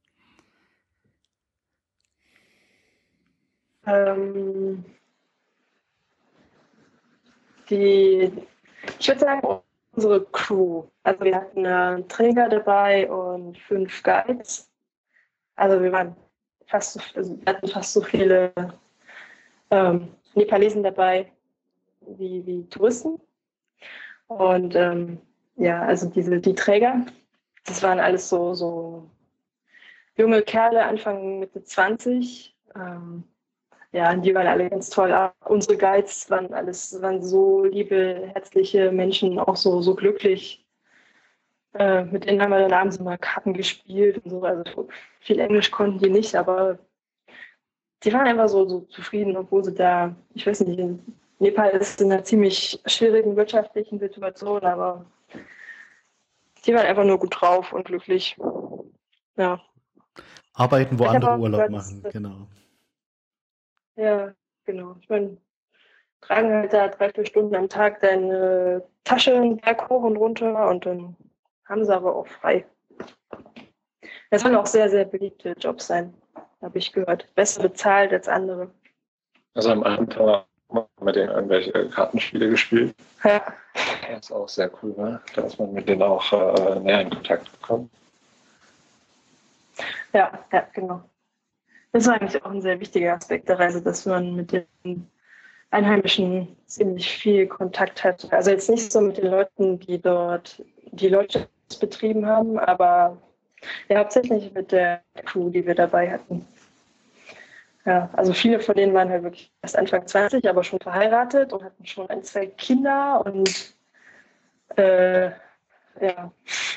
Ähm, die, ich würde sagen, unsere Crew. Also wir hatten einen Träger dabei und fünf Guides. Also wir waren fast so, also wir hatten fast so viele ähm, Nepalesen dabei, wie, wie Touristen. Und ähm, ja, also diese, die Träger, das waren alles so, so junge Kerle, Anfang Mitte zwanzig. Ähm, ja, die waren alle ganz toll. Auch unsere Guides waren alles, waren so liebe, herzliche Menschen, auch so, so glücklich. Äh, mit denen haben wir dann abends immer Karten gespielt und so. Also viel Englisch konnten die nicht, aber die waren einfach so, so zufrieden, obwohl sie da, ich weiß nicht, in Nepal ist in einer ziemlich schwierigen wirtschaftlichen Situation, aber die waren einfach nur gut drauf und glücklich. Ja. Arbeiten, wo Ich andere habe auch Urlaub gehört, machen, dass- genau. Ja, genau. Ich meine, tragen halt da drei, vier Stunden am Tag deine Tasche einen Berg hoch und runter und dann haben sie aber auch frei. Das sollen auch sehr, sehr beliebte Jobs sein, habe ich gehört. Besser bezahlt als andere. Also am Abend haben wir mit denen irgendwelche Kartenspiele gespielt. Ja, Das ist auch sehr cool, ne? Da ist man mit denen auch äh, näher in Kontakt gekommen. ja, ja, genau. Das war eigentlich auch ein sehr wichtiger Aspekt der Reise, dass man mit den Einheimischen ziemlich viel Kontakt hat. Also jetzt nicht so mit den Leuten, die dort die Leute betrieben haben, aber ja, hauptsächlich mit der Crew, die wir dabei hatten. Ja, also viele von denen waren halt wirklich erst Anfang zwanzig, aber schon verheiratet und hatten schon ein, zwei Kinder und äh, ja,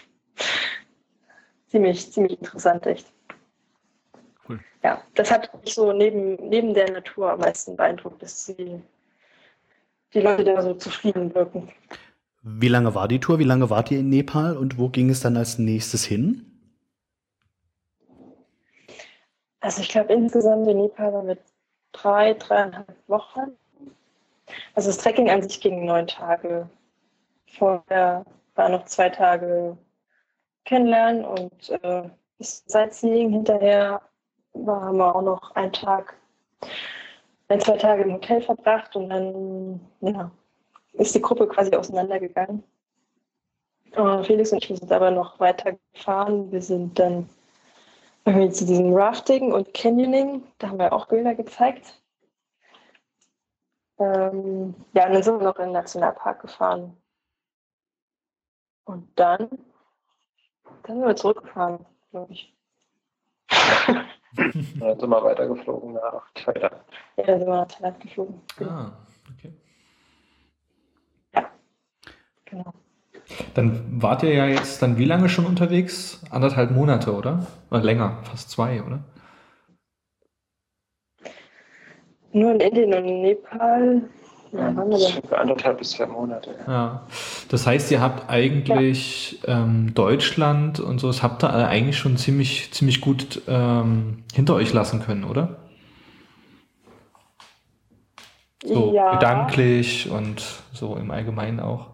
ziemlich, ziemlich interessant, echt. Cool. Ja, das hat mich so neben, neben der Natur am meisten beeindruckt, dass die, die Leute da so zufrieden wirken. Wie lange war die Tour? Wie lange wart ihr in Nepal und wo ging es dann als nächstes hin? Also ich glaube insgesamt in Nepal waren wir drei, dreieinhalb Wochen. Also das Trekking an sich ging neun Tage. Vorher waren noch zwei Tage kennenlernen und äh, das Sightseeing. Hinterher war, haben wir auch noch einen Tag, ein, zwei Tage im Hotel verbracht und dann ja, ist die Gruppe quasi auseinandergegangen. Und Felix und ich sind aber noch weiter gefahren. Wir sind dann irgendwie zu diesem Rafting und Canyoning, da haben wir auch Bilder gezeigt. Ähm, ja, und dann sind wir noch in den Nationalpark gefahren. Und dann, dann sind wir zurückgefahren, glaube ich. Dann sind wir weitergeflogen nach Thailand. Ja, dann sind wir nach Thailand geflogen. Ah, okay. Ja, genau. Dann wart ihr ja jetzt dann wie lange schon unterwegs? Anderthalb Monate, oder? Oder länger, fast zwei, oder? Nur in Indien und in Nepal. Ja, waren wir denn? Für anderthalb bis zwei Monate. Ja. Ja. Das heißt, ihr habt eigentlich ähm, Deutschland und so, das habt ihr eigentlich schon ziemlich, ziemlich gut ähm, hinter euch lassen können, oder? So Ja. gedanklich und so im Allgemeinen auch.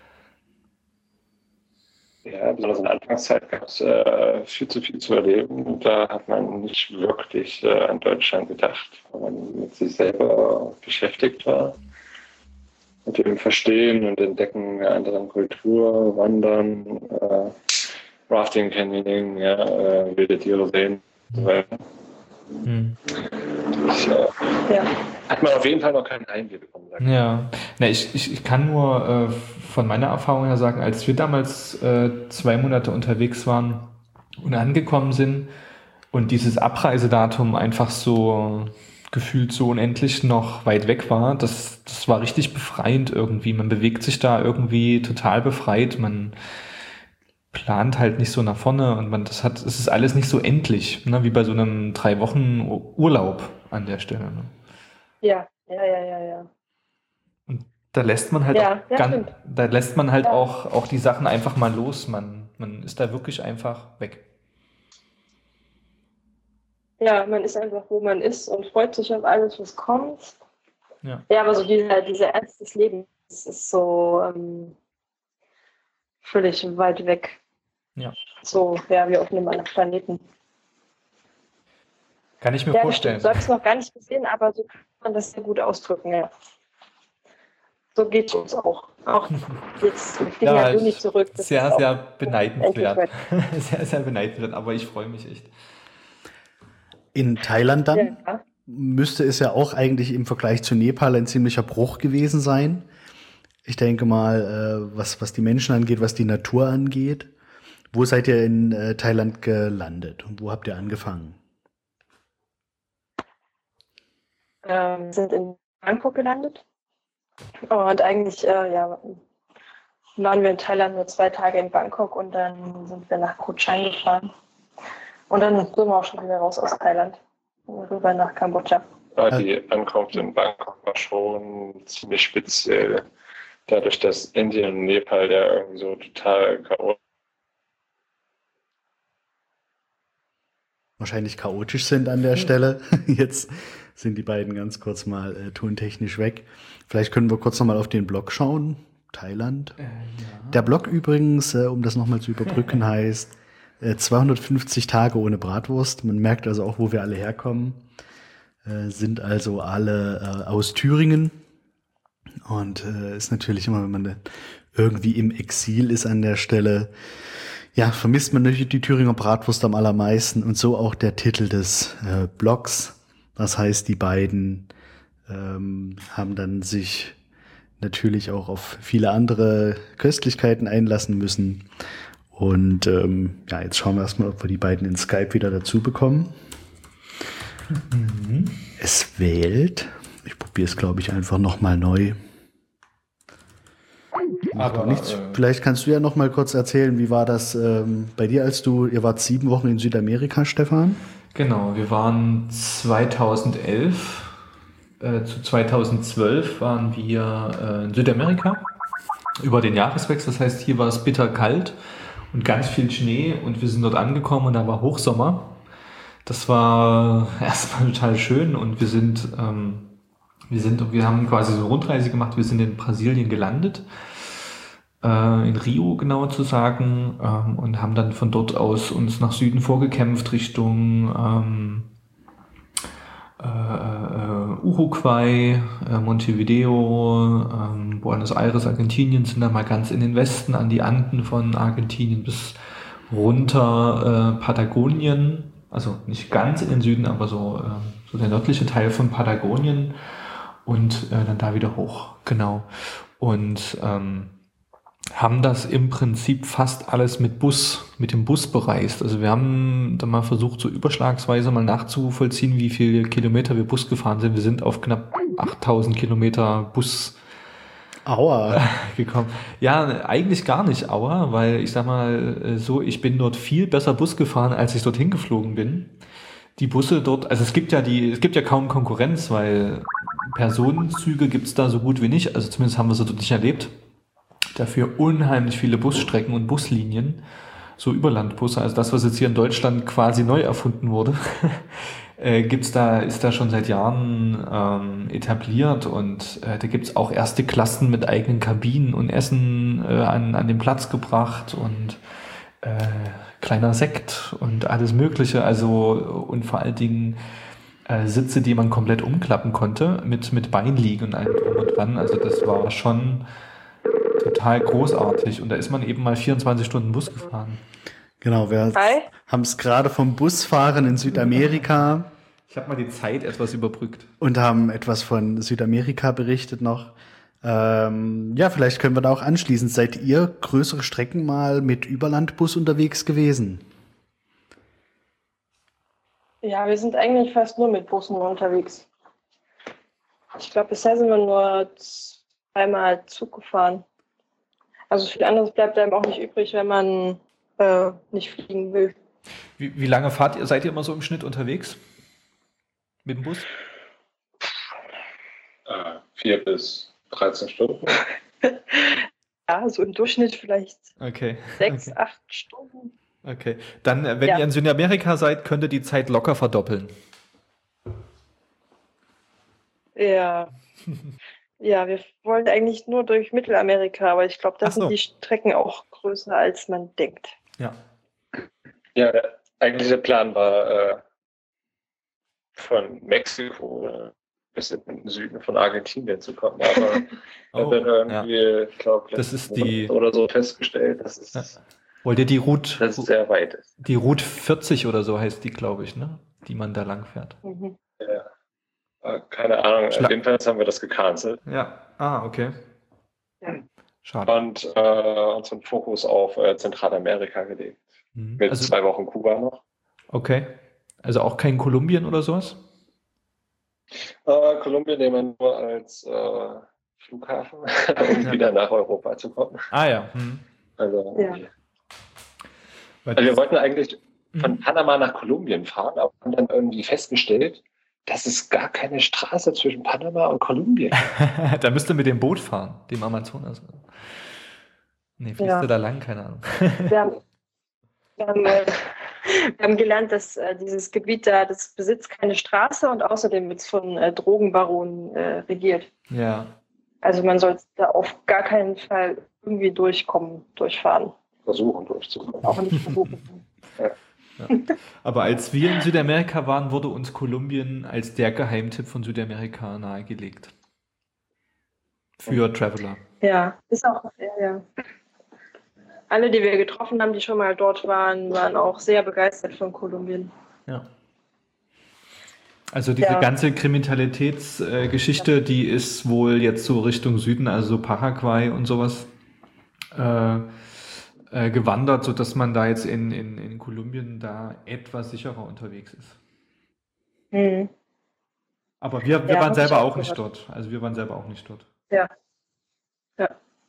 Ja, besonders in der Anfangszeit gab es äh, viel zu viel zu erleben. Und da hat man nicht wirklich äh, an Deutschland gedacht, weil man mit sich selber beschäftigt war. Mit dem Verstehen und Entdecken der anderen Kultur, Wandern, äh, Rafting, Canyoning, ja, äh, wilde Tiere sehen und so weiter. Hm. Das äh, Ja. hat man auf jeden Fall noch keinen Einblick bekommen. sag ich. Ja, na, ich, ich, ich kann nur äh, von meiner Erfahrung her sagen, als wir damals äh, zwei Monate unterwegs waren und angekommen sind und dieses Abreisedatum einfach so gefühlt so unendlich noch weit weg war, das, das war richtig befreiend irgendwie. Man bewegt sich da irgendwie total befreit, man plant halt nicht so nach vorne und man das hat, es ist alles nicht so endlich, ne, wie bei so einem drei Wochen Urlaub an der Stelle. Ne? Ja, ja, ja, ja, ja. Da lässt man halt, Ja, auch ja, ganz, stimmt. da lässt man halt Ja. auch, auch die Sachen einfach mal los. Man, man ist da wirklich einfach weg. Ja, man ist einfach, wo man ist und freut sich auf alles, was kommt. Ja. Ja, aber so dieser, dieser Ernst des Lebens ist so ähm, völlig weit weg. Ja. So, ja, wie auf einem anderen Planeten. Kann ich mir Ja, das vorstellen. stimmt. So habe ich es noch gar nicht gesehen, aber so kann man das sehr gut ausdrücken, ja. So geht es uns auch. Auch jetzt gehen Ja, ja, Juni ich- zurück. Das Sehr, ist auch sehr endlich beneidenswert. weit. Sehr, sehr beneidenswert, aber ich freue mich echt. In Thailand dann? Ja. müsste es ja auch eigentlich im Vergleich zu Nepal ein ziemlicher Bruch gewesen sein. Ich denke mal, äh, was, was die Menschen angeht, was die Natur angeht. Wo seid ihr in äh, Thailand gelandet und wo habt ihr angefangen? Ähm, sind in Bangkok gelandet. Und eigentlich, äh, ja, waren wir in Thailand nur zwei Tage in Bangkok und dann sind wir nach Koh Chang gefahren. Und dann sind wir auch schon wieder raus aus Thailand. Rüber nach Kambodscha. Ja, die Ankunft in Bangkok war schon ziemlich speziell. Dadurch, dass Indien und Nepal ja irgendwie so total chaotisch wahrscheinlich chaotisch sind an der Stelle. Jetzt sind die beiden ganz kurz mal äh, tontechnisch weg. Vielleicht können wir kurz nochmal auf den Blog schauen. Thailand. Äh, ja. Der Blog übrigens, äh, um das nochmal zu überbrücken, heißt äh, zweihundertfünfzig Tage ohne Bratwurst. Man merkt also auch, wo wir alle herkommen. Äh, sind also alle äh, aus Thüringen. Und äh, ist natürlich immer, wenn man irgendwie im Exil ist an der Stelle, ja, vermisst man natürlich die Thüringer Bratwurst am allermeisten und so auch der Titel des äh, Blogs. Das heißt, die beiden ähm, haben dann sich natürlich auch auf viele andere Köstlichkeiten einlassen müssen. Und ähm, ja, jetzt schauen wir erstmal, ob wir die beiden in Skype wieder dazu bekommen. Mhm. Es wählt. Ich probiere es, glaube ich, einfach nochmal neu. Aber nichts. Äh, Vielleicht kannst du ja noch mal kurz erzählen, wie war das ähm, bei dir, als du, ihr wart sieben Wochen in Südamerika, Stefan? Genau, wir waren zweitausendelf, äh, zu zweitausendzwölf waren wir äh, in Südamerika über den Jahreswechsel. Das heißt, hier war es bitter kalt und ganz viel Schnee und wir sind dort angekommen und da war Hochsommer. Das war erstmal total schön und wir sind, ähm, wir sind, wir haben quasi so eine Rundreise gemacht. Wir sind in Brasilien gelandet. In Rio genauer zu sagen, ähm, und haben dann von dort aus uns nach Süden vorgekämpft Richtung ähm, äh, äh, Uruguay, äh, Montevideo, ähm, Buenos Aires, Argentinien, sind dann mal ganz in den Westen an die Anden von Argentinien bis runter äh, Patagonien, also nicht ganz in den Süden, aber so, äh, so der nördliche Teil von Patagonien und äh, dann da wieder hoch, genau. Und ähm, haben das im Prinzip fast alles mit Bus, mit dem Bus bereist. Also wir haben dann mal versucht, so überschlagsweise mal nachzuvollziehen, wie viele Kilometer wir Bus gefahren sind. Wir sind auf knapp achttausend Kilometer Bus Aua. gekommen. Ja, eigentlich gar nicht Aua, weil ich sag mal so, ich bin dort viel besser Bus gefahren, als ich dorthin geflogen bin. Die Busse dort, also es gibt ja die, es gibt ja kaum Konkurrenz, weil Personenzüge gibt's da so gut wie nicht. Also zumindest haben wir sie dort nicht erlebt. Dafür unheimlich viele Busstrecken und Buslinien, so Überlandbusse, also das, was jetzt hier in Deutschland quasi neu erfunden wurde, äh, gibt's da, ist da schon seit Jahren ähm, etabliert und äh, da gibt's auch erste Klassen mit eigenen Kabinen und Essen äh, an, an den Platz gebracht und äh, kleiner Sekt und alles Mögliche, also und vor allen Dingen äh, Sitze, die man komplett umklappen konnte, mit, mit Beinliegen und allem drum und dran, also das war schon total großartig. Und da ist man eben mal vierundzwanzig Stunden Bus gefahren. Genau, wir haben es gerade vom Busfahren in Südamerika. Ich habe mal die Zeit etwas überbrückt. Und haben etwas von Südamerika berichtet noch. Ähm, ja, vielleicht können wir da auch anschließen. Seid ihr größere Strecken mal mit Überlandbus unterwegs gewesen? Ja, wir sind eigentlich fast nur mit Bussen unterwegs. Ich glaube, bisher sind wir nur zweimal Zug gefahren. Also viel anderes bleibt einem auch nicht übrig, wenn man äh, nicht fliegen will. Wie, wie lange fahrt ihr, seid ihr immer so im Schnitt unterwegs? Mit dem Bus? Äh, vier bis dreizehn Stunden. Ja, so im Durchschnitt vielleicht okay. sechs, okay. acht Stunden. Okay. Dann, wenn ja. ihr in Südamerika seid, könnt ihr die Zeit locker verdoppeln. Ja. Ja, wir wollen eigentlich nur durch Mittelamerika, aber ich glaube, da so. sind die Strecken auch größer, als man denkt. Ja. Ja, der eigentliche Plan war, äh, von Mexiko äh, bis in den Süden von Argentinien zu kommen. Aber oh, wir haben irgendwie, ja. ich glaube, das ist die oder so festgestellt, dass es ja. Wollt ihr die Route, dass es sehr weit ist. Die Route vierzig oder so heißt die, glaube ich, ne? Die man da lang fährt. Mhm. Ja. Äh, keine Ahnung, Schla- jedenfalls haben wir das gecancelt. Ja, ah, okay. Ja. Schade. Und äh, unseren Fokus auf äh, Zentralamerika gelegt. Mhm. Mit Also, zwei Wochen Kuba noch. okay. Also auch kein Kolumbien oder sowas? Äh, Kolumbien nehmen wir nur als äh, Flughafen, um Ja. wieder nach Europa zu kommen. Ah ja. Mhm. Also, Ja. Weil also wir das- wollten eigentlich von Mhm. Panama nach Kolumbien fahren, aber haben dann irgendwie festgestellt, dass es gar keine Straße zwischen Panama und Kolumbien gibt. Da müsst ihr mit dem Boot fahren, dem Amazonas. Nee, fließt Ja. ihr da lang? Keine Ahnung. Wir haben, wir haben, äh, wir haben gelernt, dass äh, dieses Gebiet da, das besitzt keine Straße und außerdem wird es von äh, Drogenbaronen äh, regiert. Ja. Also man sollte da auf gar keinen Fall irgendwie durchkommen, durchfahren. Versuchen durchzukommen. Auch nicht versuchen. Ja. Aber als wir in Südamerika waren, wurde uns Kolumbien als der Geheimtipp von Südamerika nahegelegt. Für Traveler. Ja, ist auch, ja, ja. Alle, die wir getroffen haben, die schon mal dort waren, waren auch sehr begeistert von Kolumbien. Ja. Also diese Ja. ganze Kriminalitätsgeschichte, die ist wohl jetzt so Richtung Süden, also so Paraguay und sowas, äh, äh, gewandert, sodass man da jetzt in, in, in Kolumbien da etwas sicherer unterwegs ist. Mhm. Aber wir, wir Ja, waren hab ich selber auch auch nicht gehört. dort. Also wir waren selber auch nicht dort. Ja. Ja.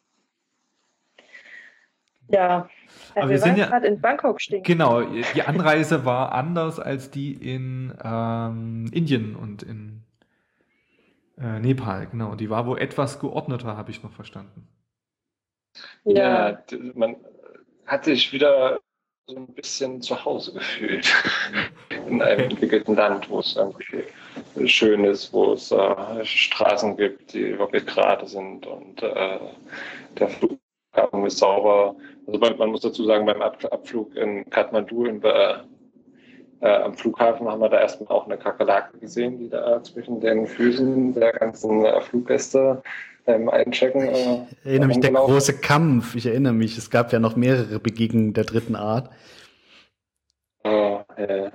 Ja. Ja, Aber wir wir sind waren ja- gerade in Bangkok stehen. Genau, die Anreise war anders als die in ähm, Indien und in äh, Nepal, genau. Die war wohl etwas geordneter, habe ich noch verstanden. Ja, Ja. d- man hat sich wieder so ein bisschen zu Hause gefühlt. In einem Okay. entwickelten Land, wo es irgendwie schön ist, wo es äh, Straßen gibt, die wirklich gerade sind und äh, der Flughafen ist sauber. Also man, man muss dazu sagen, beim Ab Abflug in Kathmandu in, äh, äh, am Flughafen haben wir da erstmal auch eine Kakerlake gesehen, die da zwischen den Füßen der ganzen äh, Fluggäste ähm, einchecken. Äh, Ich erinnere mich, der rumgelaufen. große Kampf. Ich erinnere mich, es gab ja noch mehrere Begegnungen der dritten Art. Oh, ja.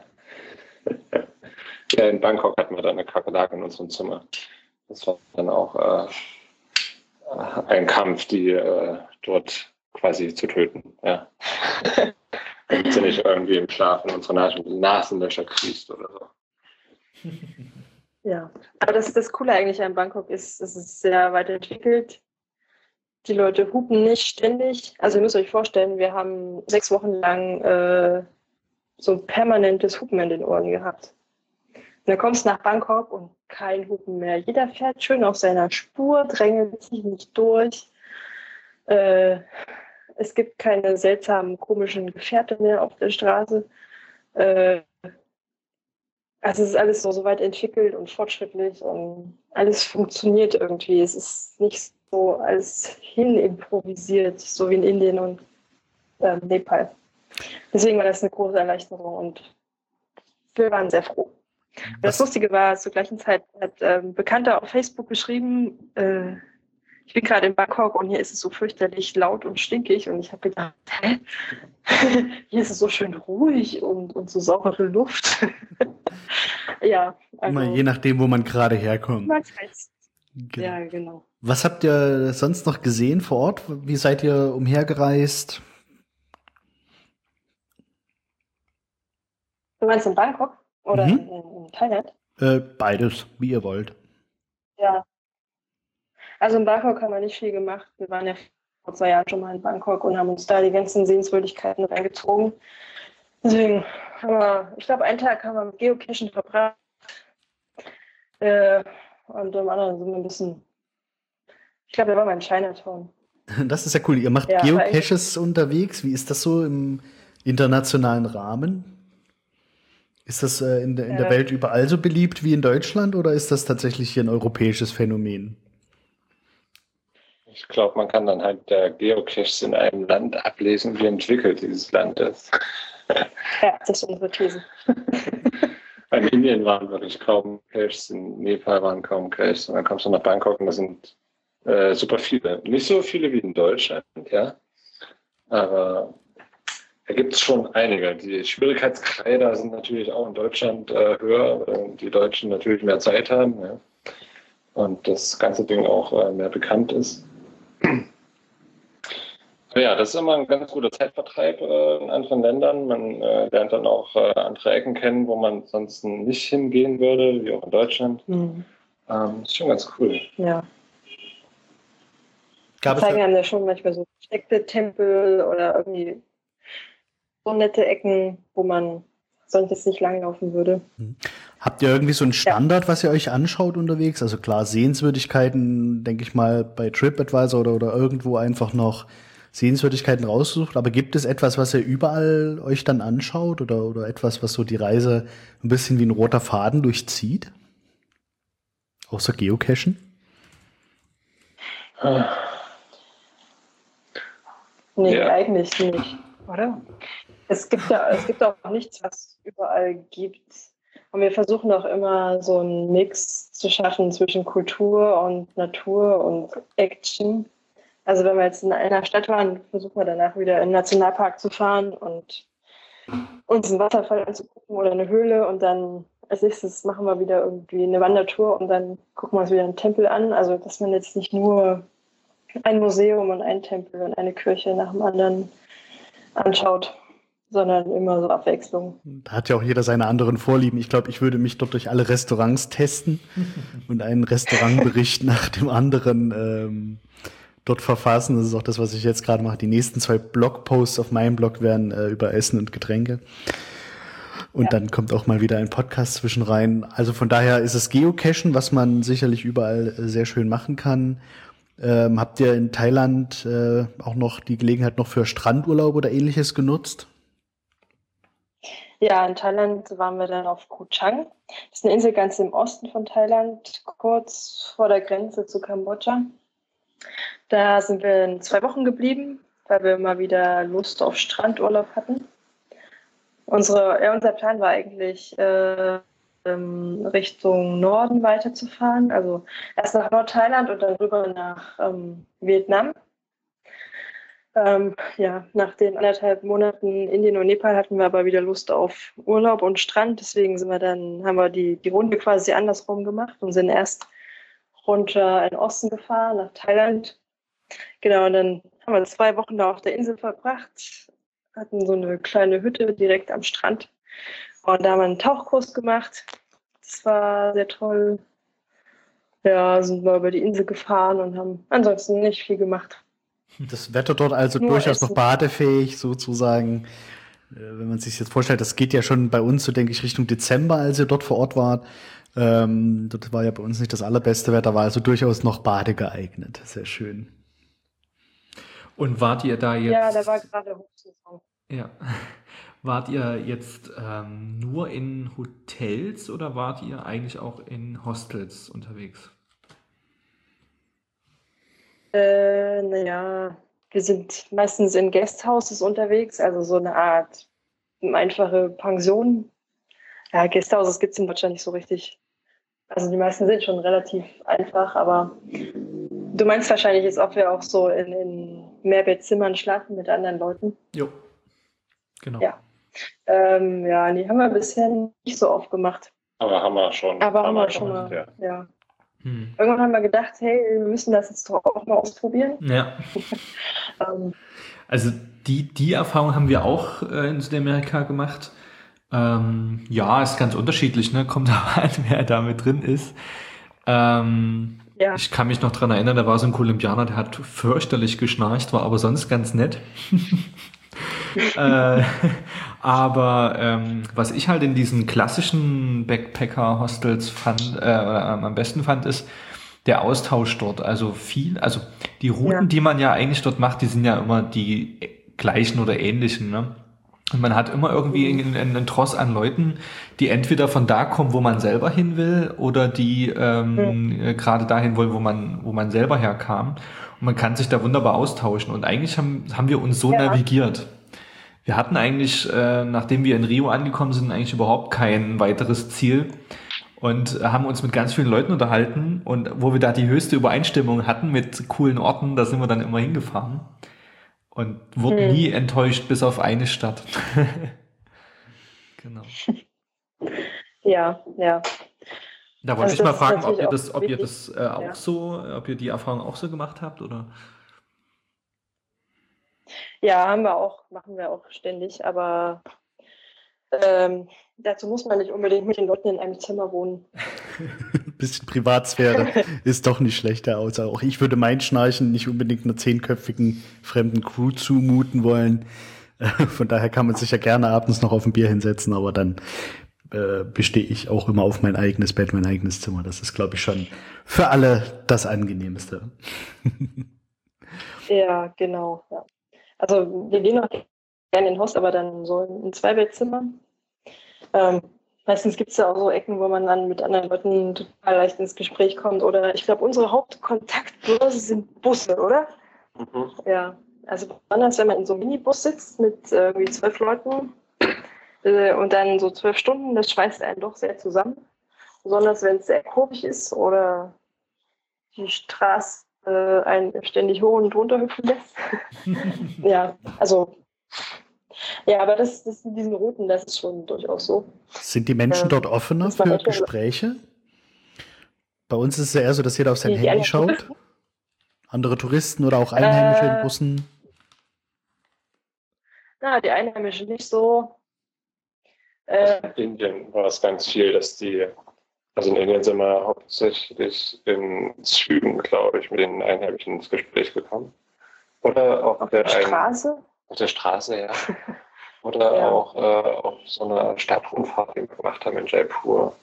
Ja, in Bangkok hatten wir dann eine Kakerlake in unserem Zimmer. Das war dann auch äh, ein Kampf, die äh, dort quasi zu töten. Ja. Damit sie nicht irgendwie im Schlaf in unsere Nas Nasenlöcher kriecht oder so. Ja. Aber das, das Coole eigentlich an Bangkok ist, es ist sehr weit entwickelt. Die Leute hupen nicht ständig. Also ihr müsst euch vorstellen, wir haben sechs Wochen lang äh, so ein permanentes Hupen in den Ohren gehabt. Und dann kommst du nach Bangkok und kein Hupen mehr. Jeder fährt schön auf seiner Spur, drängelt sich nicht durch. Äh, es gibt keine seltsamen, komischen Gefährte mehr auf der Straße. Äh, also es ist alles so, so weit entwickelt und fortschrittlich und alles funktioniert irgendwie. Es ist nicht so alles hin improvisiert, so wie in Indien und äh, Nepal. Deswegen war das eine große Erleichterung und wir waren sehr froh. Das Lustige war, zur gleichen Zeit hat ähm, ein Bekannter auf Facebook geschrieben, äh, ich bin gerade in Bangkok und hier ist es so fürchterlich laut und stinkig und ich habe gedacht, hä? Hier ist es so schön ruhig und, und so saubere Luft. Ja, also Immer je nachdem, wo man gerade herkommt. man weiß. Genau. Ja, genau. Was habt ihr sonst noch gesehen vor Ort? Wie seid ihr umhergereist? Du meinst in Bangkok oder Mhm. in, in, in Thailand? Äh, beides, wie ihr wollt. Ja. Also in Bangkok haben wir nicht viel gemacht. Wir waren ja vor zwei Jahren schon mal in Bangkok und haben uns da die ganzen Sehenswürdigkeiten reingezogen. Deswegen haben wir, ich glaube, einen Tag haben wir mit Geocachen verbracht. Äh, und am anderen sind wir ein bisschen, ich glaube, wir waren mal in Chinatown. Das ist ja cool. Ihr macht Ja, Geocaches unterwegs. Wie ist das so im internationalen Rahmen? Ist das äh, in, der, in der Äh. Welt überall so beliebt wie in Deutschland oder ist das tatsächlich hier ein europäisches Phänomen? Ich glaube, man kann dann halt der Geocaches in einem Land ablesen, wie entwickelt dieses Land ist. Ja, das ist unsere These. In Indien waren wirklich kaum Caches, in Nepal waren kaum Caches. Und dann kommst du nach Bangkok und da sind äh, super viele. Nicht so viele wie in Deutschland, ja. Aber Da gibt es schon einige. Die Schwierigkeitsgrade sind natürlich auch in Deutschland äh, höher, äh, die Deutschen natürlich mehr Zeit haben, ja. Und das ganze Ding auch äh, mehr bekannt ist. Ja, das ist immer ein ganz guter Zeitvertreib äh, in anderen Ländern. Man äh, lernt dann auch äh, andere Ecken kennen, wo man sonst nicht hingehen würde, wie auch in Deutschland. Mhm. Ähm, ist schon ganz cool. Ja. Gab es zeigen einem ja schon manchmal so versteckte Tempel oder irgendwie so nette Ecken, wo man sonst jetzt nicht langlaufen würde. Habt ihr irgendwie so einen Standard, ja, was ihr euch anschaut unterwegs? Also klar, Sehenswürdigkeiten, denke ich mal, bei TripAdvisor oder, oder irgendwo einfach noch Sehenswürdigkeiten raussucht. Aber gibt es etwas, was ihr überall euch dann anschaut oder, oder etwas, was so die Reise ein bisschen wie ein roter Faden durchzieht? Außer Geocachen? Nee, ja. Eigentlich nicht, oder? Es gibt ja, es gibt auch nichts, was es überall gibt. Und wir versuchen auch immer so einen Mix zu schaffen zwischen Kultur und Natur und Action. Also wenn wir jetzt in einer Stadt waren, versuchen wir danach wieder in den Nationalpark zu fahren und uns einen Wasserfall anzugucken oder eine Höhle. Und dann als nächstes machen wir wieder irgendwie eine Wandertour und dann gucken wir uns wieder einen Tempel an. Also dass man jetzt nicht nur ein Museum und einen Tempel und eine Kirche nach dem anderen anschaut, sondern immer so Abwechslung. Da hat ja auch jeder seine anderen Vorlieben. Ich glaube, ich würde mich dort durch alle Restaurants testen und einen Restaurantbericht nach dem anderen ähm, dort verfassen. Das ist auch das, was ich jetzt gerade mache. Die nächsten zwei Blogposts auf meinem Blog werden äh, über Essen und Getränke. Und ja, dann kommt auch mal wieder ein Podcast zwischen rein. Also von daher ist es Geocachen, was man sicherlich überall äh, sehr schön machen kann. Ähm, habt ihr in Thailand äh, auch noch die Gelegenheit noch für Strandurlaub oder ähnliches genutzt? Ja, in Thailand waren wir dann auf Koh Chang. Das ist eine Insel ganz im Osten von Thailand, kurz vor der Grenze zu Kambodscha. Da sind wir zwei Wochen geblieben, weil wir mal wieder Lust auf Strandurlaub hatten. Unsere, ja, unser Plan war eigentlich, äh, ähm, Richtung Norden weiterzufahren. Also erst nach Nordthailand und dann rüber nach ähm, Vietnam. Ähm, ja, nach den anderthalb Monaten Indien und Nepal hatten wir aber wieder Lust auf Urlaub und Strand. Deswegen sind wir dann, haben wir die, die Runde quasi andersrum gemacht und sind erst runter in den Osten gefahren, nach Thailand. Genau, und dann haben wir zwei Wochen da auf der Insel verbracht, hatten so eine kleine Hütte direkt am Strand. Und da haben wir einen Tauchkurs gemacht. Das war sehr toll. Ja, sind wir über die Insel gefahren und haben ansonsten nicht viel gemacht. Das Wetter dort also Nur durchaus essen. Noch badefähig sozusagen. Wenn man sich jetzt vorstellt, das geht ja schon bei uns, so denke ich, Richtung Dezember, als ihr dort vor Ort wart. Ähm, dort war ja bei uns nicht das allerbeste Wetter, war also durchaus noch badegeeignet. Sehr schön. Und wart ihr da jetzt... Ja, da war gerade Hochsaison. Ja. Wart ihr jetzt ähm, nur in Hotels oder wart ihr eigentlich auch in Hostels unterwegs? Äh, naja, wir sind meistens in Guesthouses unterwegs, also so eine Art einfache Pension. Ja, Guesthouses gibt es in Deutschland nicht so richtig. Also die meisten sind schon relativ einfach, aber du meinst wahrscheinlich jetzt, ob wir auch so in, in Mehrbettzimmern schlafen mit anderen Leuten? Jo, genau. Ja, ähm, ja, die haben wir bisher nicht so oft gemacht. Aber haben wir schon. Aber haben wir schon mal, mal, ja. ja. Hm. Irgendwann haben wir gedacht, hey, wir müssen das jetzt doch auch mal ausprobieren. Ja. ähm. Also die, die Erfahrung haben wir auch äh, in Südamerika gemacht. Ähm, ja, ist ganz unterschiedlich, ne? Kommt aber an, wer da mit drin ist. Ähm, ja. Ich kann mich noch dran erinnern, da war so ein Kolumbianer, der hat fürchterlich geschnarcht, war aber sonst ganz nett. äh, aber ähm, was ich halt in diesen klassischen Backpacker-Hostels fand, äh, am besten fand, ist der Austausch dort. Also viel, also die Routen, ja. die man ja eigentlich dort macht, die sind ja immer die gleichen oder ähnlichen, ne? Und man hat immer irgendwie einen, einen Tross an Leuten, die entweder von da kommen, wo man selber hin will, oder die ähm, ja. gerade dahin wollen, wo man, wo man selber herkam. Und man kann sich da wunderbar austauschen. Und eigentlich haben, haben wir uns so ja. navigiert. Wir hatten eigentlich, äh, nachdem wir in Rio angekommen sind, eigentlich überhaupt kein weiteres Ziel. Und haben uns mit ganz vielen Leuten unterhalten. Und wo wir da die höchste Übereinstimmung hatten mit coolen Orten, da sind wir dann immer hingefahren. und wurde Hm. nie enttäuscht, bis auf eine Stadt. Genau. Ja, ja. Da wollte Also ich mal das ist fragen, ob natürlich ihr auch das, ob ihr wichtig. das äh, auch Ja. so, ob ihr die Erfahrung auch so gemacht habt, oder? Ja, haben wir auch, machen wir auch ständig, aber ähm, dazu muss man nicht unbedingt mit den Leuten in einem Zimmer wohnen. Ein bisschen Privatsphäre ist doch nicht schlechter aus. Auch ich würde mein Schnarchen nicht unbedingt einer zehnköpfigen fremden Crew zumuten wollen. Äh, Von daher kann man sich ja gerne abends noch auf ein Bier hinsetzen, aber dann äh, bestehe ich auch immer auf mein eigenes Bett, mein eigenes Zimmer. Das ist, glaube ich, schon für alle das Angenehmste. Ja, genau. Ja. Also wir gehen auch gerne in den Host, aber dann so in Zweibettzimmer. Ähm, meistens gibt es ja auch so Ecken, wo man dann mit anderen Leuten total leicht ins Gespräch kommt. Oder ich glaube, unsere Hauptkontaktbörse sind Busse, oder? Mhm. Ja. Also besonders, wenn man in so einem Minibus sitzt mit äh, irgendwie zwölf Leuten äh, und dann so zwölf Stunden, das schweißt einen doch sehr zusammen. Besonders wenn es sehr kurvig ist oder die Straße äh, einen ständig hoch und runter hüpfen lässt. Ja, also, ja, aber das, das in diesen Routen, das ist schon durchaus so. Sind die Menschen Ähm, dort offener dass man für manchmal Gespräche? Bei uns ist es ja eher so, dass jeder auf sein die, die Handy anderen schaut. Touristen, Andere Touristen oder auch Einheimische in äh, Bussen. na, die Einheimischen nicht so. Äh, In Indien war es ganz viel, dass die, also in Indien sind wir hauptsächlich in Zügen, glaube ich, mit den Einheimischen ins Gespräch gekommen. Oder auf, auf der, der einen, Straße. auf der Straße, ja. Oder Ja. auch äh, auf so einer Stadtrundfahrt, die wir gemacht haben in Jaipur.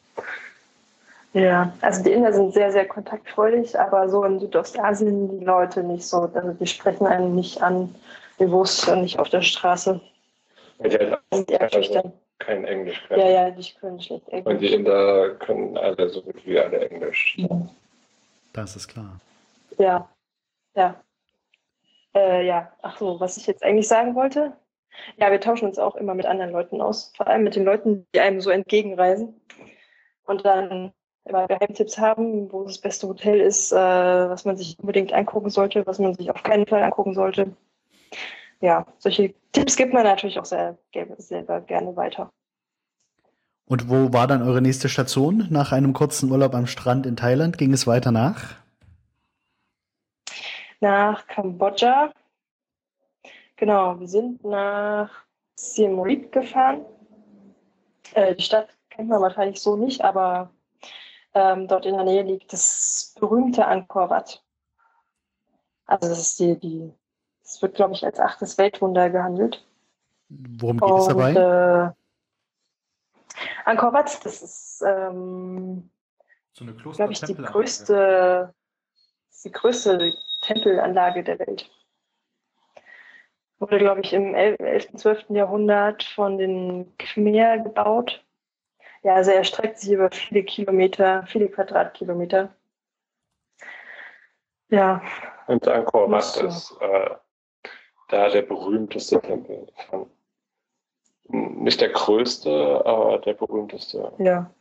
Ja, also die Inder sind sehr, sehr kontaktfreudig, aber so in Südostasien die Leute nicht so. Also die sprechen einen nicht an, bewusst und nicht auf der Straße. Weil die halt Die sind eher also schüchtern. kein Englisch können. Ja, ja, die können schlecht Und Englisch. die Inder können alle so gut wie alle Englisch. Das ist klar. Ja, ja. Äh, ja, ach so, was ich jetzt eigentlich sagen wollte. Ja, wir tauschen uns auch immer mit anderen Leuten aus, vor allem mit den Leuten, die einem so entgegenreisen und dann immer Geheimtipps haben, wo das beste Hotel ist, äh, was man sich unbedingt angucken sollte, was man sich auf keinen Fall angucken sollte. Ja, solche Tipps gibt man natürlich auch sehr, selber gerne weiter. Und wo war dann eure nächste Station? Nach einem kurzen Urlaub am Strand in Thailand ging es weiter nach? Nach Kambodscha. Genau, wir sind nach Siem Reap gefahren. Äh, die Stadt kennt man wahrscheinlich so nicht, aber ähm, dort in der Nähe liegt das berühmte Angkor Wat. Also das ist die, die, das wird, glaube ich, als achtes Weltwunder gehandelt. Worum geht es Und dabei? äh, Angkor Wat, das ist, ähm, So eine glaube ich, die Kloster-Tempelanlage. größte, die größte Tempelanlage der Welt. Wurde, glaube ich, im elften, zwölften Jahrhundert von den Khmer gebaut. Ja, also er streckt sich über viele Kilometer, viele Quadratkilometer. Ja. Und Angkor Wat So. ist äh, da der berühmteste Tempel. Nicht der größte, aber der berühmteste. Ja.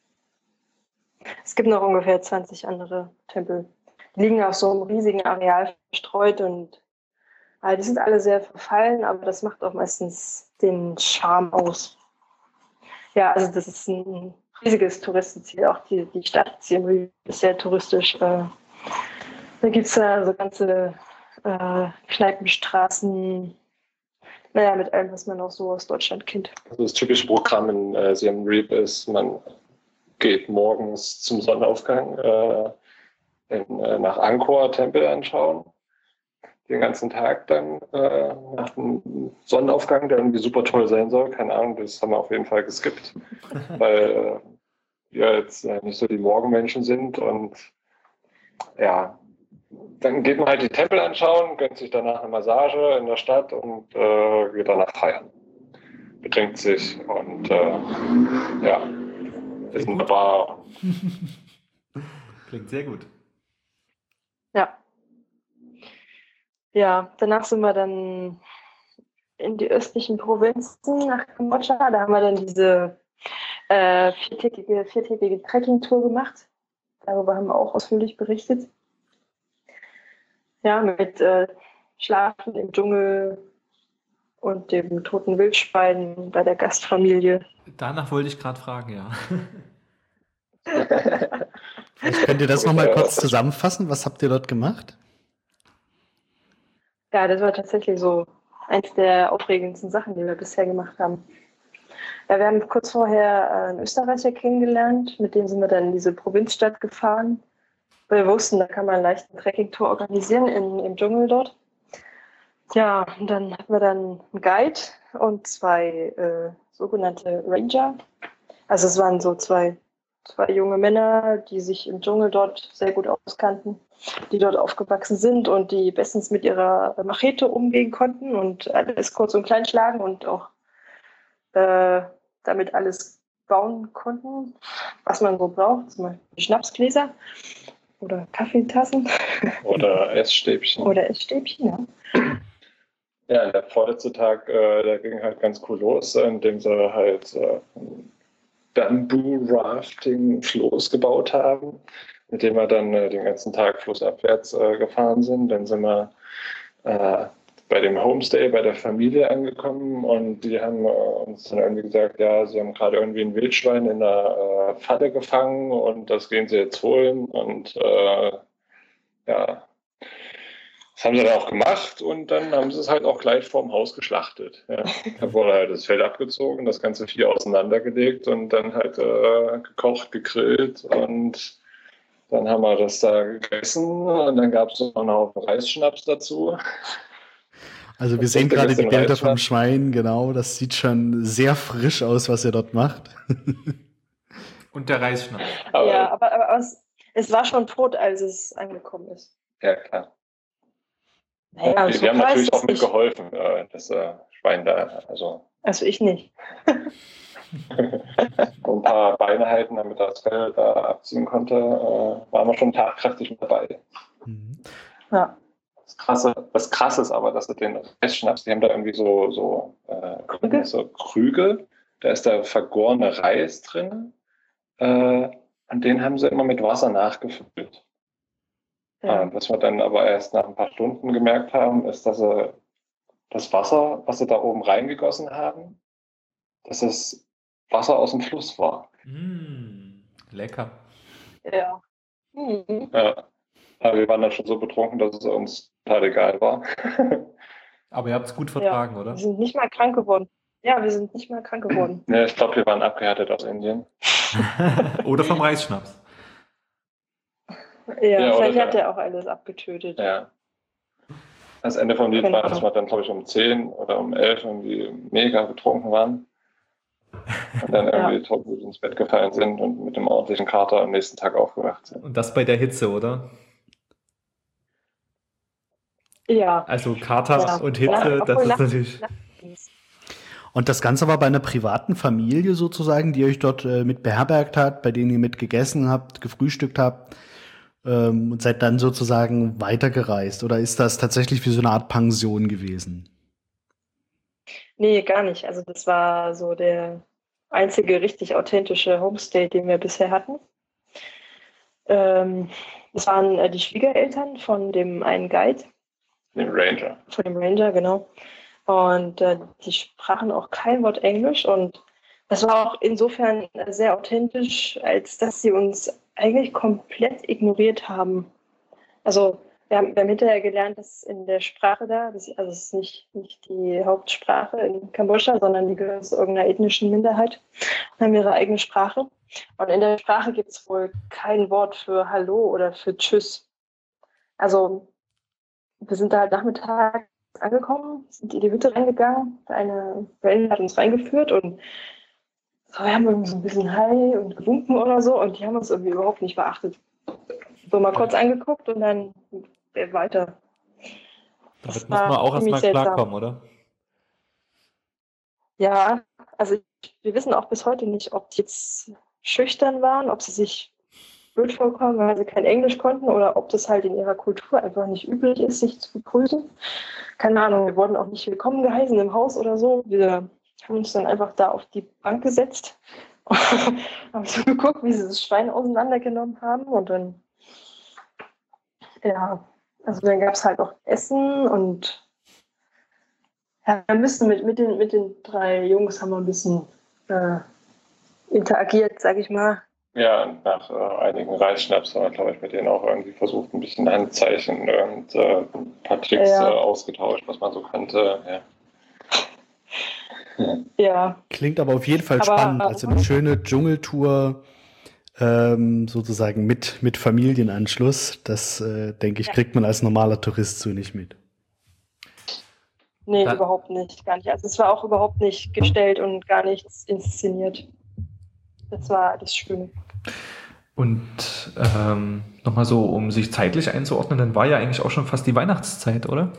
Es gibt noch ungefähr zwanzig andere Tempel. Die liegen auf so einem riesigen Areal verstreut und äh, die sind alle sehr verfallen, aber das macht auch meistens den Charme aus. Ja, also das ist ein riesiges Touristenziel. Auch die, die Stadt Siem Reap ist sehr touristisch. Äh, da gibt es ja so ganze äh, Kneipenstraßen, naja, mit allem, was man auch so aus Deutschland kennt. Also das typische Programm in äh, Siem Reap ist, man geht morgens zum Sonnenaufgang äh, in, äh, nach Angkor Tempel anschauen. Den ganzen Tag dann äh, nach dem Sonnenaufgang, der irgendwie super toll sein soll. Keine Ahnung, das haben wir auf jeden Fall geskippt, weil äh, wir jetzt äh, nicht so die Morgenmenschen sind. Und ja, dann geht man halt die Tempel anschauen, gönnt sich danach eine Massage in der Stadt und äh, geht danach feiern. Betrinkt sich und äh, ja, ist in der Bar. Klingt sehr gut. Ja. Ja, danach sind wir dann in die östlichen Provinzen nach Kambodscha. Da haben wir dann diese äh, viertägige, viertägige Trekking-Tour gemacht. Darüber haben wir auch ausführlich berichtet. Ja, mit äh, Schlafen im Dschungel und dem toten Wildschwein bei der Gastfamilie. Danach wollte ich gerade fragen, ja. Vielleicht könnt ihr das nochmal kurz zusammenfassen. Was habt ihr dort gemacht? Ja, das war tatsächlich so eins der aufregendsten Sachen, die wir bisher gemacht haben. Ja, wir haben kurz vorher einen Österreicher kennengelernt, mit dem sind wir dann in diese Provinzstadt gefahren. Wir wussten, da kann man einen leichten Trekkingtour organisieren in, im Dschungel dort. Ja, und dann hatten wir dann einen Guide und zwei äh, sogenannte Ranger. Also es waren so zwei, zwei junge Männer, die sich im Dschungel dort sehr gut auskannten, die dort aufgewachsen sind und die bestens mit ihrer Machete umgehen konnten und alles kurz und klein schlagen und auch äh, damit alles bauen konnten, was man so braucht, zum Beispiel Schnapsgläser oder Kaffeetassen. Oder Essstäbchen. Oder Essstäbchen, ja. Ja, der vorletzte Tag, äh, der ging halt ganz cool los, indem sie halt äh, Bamboo-Rafting-Floß gebaut haben, mit dem wir dann äh, den ganzen Tag flussabwärts äh, gefahren sind. Dann sind wir äh, bei dem Homestay bei der Familie angekommen und die haben äh, uns dann irgendwie gesagt, ja, sie haben gerade irgendwie ein Wildschwein in einer äh, Falle gefangen und das gehen sie jetzt holen und äh, ja, das haben sie dann auch gemacht und dann haben sie es halt auch gleich vorm Haus geschlachtet. Ja. Da wurde halt das Fell abgezogen, das ganze Vieh auseinandergelegt und dann halt äh, gekocht, gegrillt und dann haben wir das da gegessen und dann gab es noch einen Haufen Reisschnaps dazu. Also wir Das sehen gerade die Bilder vom Reisschnaps. Schwein, genau, das sieht schon sehr frisch aus, was ihr dort macht. Und der Reisschnaps. Aber, Ja, aber, aber es, es war schon tot, als es angekommen ist. ja, klar. Naja, wir, so wir haben klar natürlich ist auch es nicht. mitgeholfen, äh, das äh, Schwein da, also Also ich nicht. so ein paar Beine halten, damit er das Fell da abziehen konnte, äh, waren wir schon tatkräftig mit dabei. Mhm. Ja. Das Krasse, das Krasse ist aber, dass sie den Reisschnaps, die haben da irgendwie so, so, äh, Krüge? so Krüge, da ist der vergorene Reis drin äh, und den haben sie immer mit Wasser nachgefüllt. Ja. Äh, was wir dann aber erst nach ein paar Stunden gemerkt haben, ist, dass sie das Wasser, was sie da oben reingegossen haben, dass es Wasser aus dem Fluss war. Mm, lecker. Ja. Mhm. Ja. Aber wir waren dann schon so betrunken, dass es uns total egal war. Aber ihr habt es gut Ja. vertragen, Wir oder? sind nicht mal krank geworden. Ja, wir sind nicht mal krank geworden. Ja, ich glaube, wir waren abgehärtet aus Indien. Oder vom Reisschnaps. Ja, Ja, vielleicht oder hat da. er auch alles abgetötet. Ja. Das Ende vom Lied Keine war, dass Ahnung. wir dann, glaube ich, um zehn oder um elf irgendwie mega betrunken waren. Und dann Ja. irgendwie tot ins Bett gefallen sind und mit einem ordentlichen Kater am nächsten Tag aufgewacht sind. Und das bei der Hitze, oder? Ja. Also Kater Ja. und Hitze, Ja, das obwohl ist nachts- natürlich... nachts- Und das Ganze war bei einer privaten Familie sozusagen, die euch dort äh, mit beherbergt hat, bei denen ihr mit gegessen habt, gefrühstückt habt ähm, und seid dann sozusagen weitergereist? Oder ist das tatsächlich wie so eine Art Pension gewesen? Nee, gar nicht. Also das war so der einzige richtig authentische Homestay, den wir bisher hatten. Ähm, das waren äh, die Schwiegereltern von dem einen Guide, Den Ranger. von dem Ranger, genau. Und äh, die sprachen auch kein Wort Englisch und das war auch insofern äh, sehr authentisch, als dass sie uns eigentlich komplett ignoriert haben. Also wir haben, wir haben hinterher gelernt, dass in der Sprache da, das, also es ist nicht, nicht die Hauptsprache in Kambodscha, sondern die gehören zu irgendeiner ethnischen Minderheit und haben ihre eigene Sprache. Und in der Sprache gibt es wohl kein Wort für Hallo oder für Tschüss. Also wir sind da halt nachmittags angekommen, sind in die Hütte reingegangen, eine Ranger hat uns reingeführt und so, wir haben irgendwie so ein bisschen Hi und gewunken oder so und die haben uns irgendwie überhaupt nicht beachtet. So mal kurz angeguckt und dann weiter. Damit Das muss man war auch ziemlich erstmal seltsam. klarkommen, oder? Ja, also wir wissen auch bis heute nicht, ob die jetzt schüchtern waren, ob sie sich blöd vorkommen, weil sie kein Englisch konnten oder ob das halt in ihrer Kultur einfach nicht üblich ist, sich zu begrüßen. Keine Ahnung, wir wurden auch nicht willkommen geheißen im Haus oder so. Wir haben uns dann einfach da auf die Bank gesetzt und haben so geguckt, wie sie das Schwein auseinandergenommen haben und dann, ja, Also dann gab es halt auch Essen und ja, wir müssen mit, mit, den, mit den drei Jungs haben wir ein bisschen äh, interagiert, sag ich mal. Ja, und nach äh, einigen Reisschnaps haben wir, glaube ich, mit denen auch irgendwie versucht, ein bisschen Handzeichen und äh, ein paar Tricks Ja. äh, ausgetauscht, was man so kannte. Ja. Ja. Klingt aber auf jeden Fall Aber- spannend. Also eine schöne Dschungeltour ähm, sozusagen mit, mit Familienanschluss. Das, äh, denke ich, Ja. kriegt man als normaler Tourist so nicht mit. Nee, Dann- überhaupt nicht, gar nicht. Also es war auch überhaupt nicht gestellt und gar nichts inszeniert. Das war das Schöne. Und ähm, nochmal so, um sich zeitlich einzuordnen, dann war ja eigentlich auch schon fast die Weihnachtszeit, oder?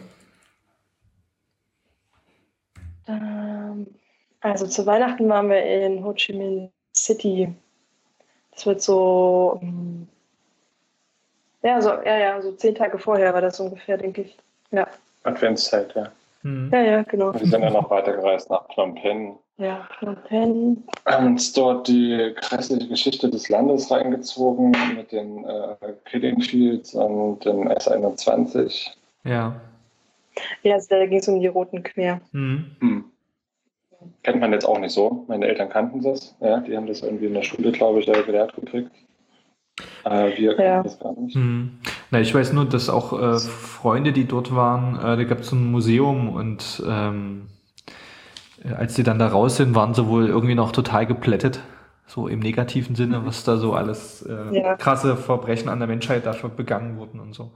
Ähm, also zu Weihnachten waren wir in Ho Chi Minh City. Das wird so, ähm, ja, so, ja, ja, so zehn Tage vorher war das ungefähr, denke ich. Ja, Adventszeit, ja. Hm. ja, ja, genau. Und wir sind dann noch weitergereist nach Phnom Penh. Ja, Phnom Penh. Haben uns dort die grässliche Geschichte des Landes reingezogen mit den äh, Killing Fields und den S einundzwanzig. Ja. Ja, also da ging es um die Roten Khmer. Hm. Hm. Kennt man jetzt auch nicht so. Meine Eltern kannten das. Ja, die haben das irgendwie in der Schule, glaube ich, äh, gelehrt gekriegt. Äh, wir kannten Ja. das gar nicht. Hm. Na, ich weiß nur, dass auch äh, Freunde, die dort waren, äh, da gab es so ein Museum und ähm, äh, als die dann da raus sind, waren sie wohl irgendwie noch total geplättet. So im negativen Sinne, was da so alles äh, Ja. krasse Verbrechen an der Menschheit da schon begangen wurden und so.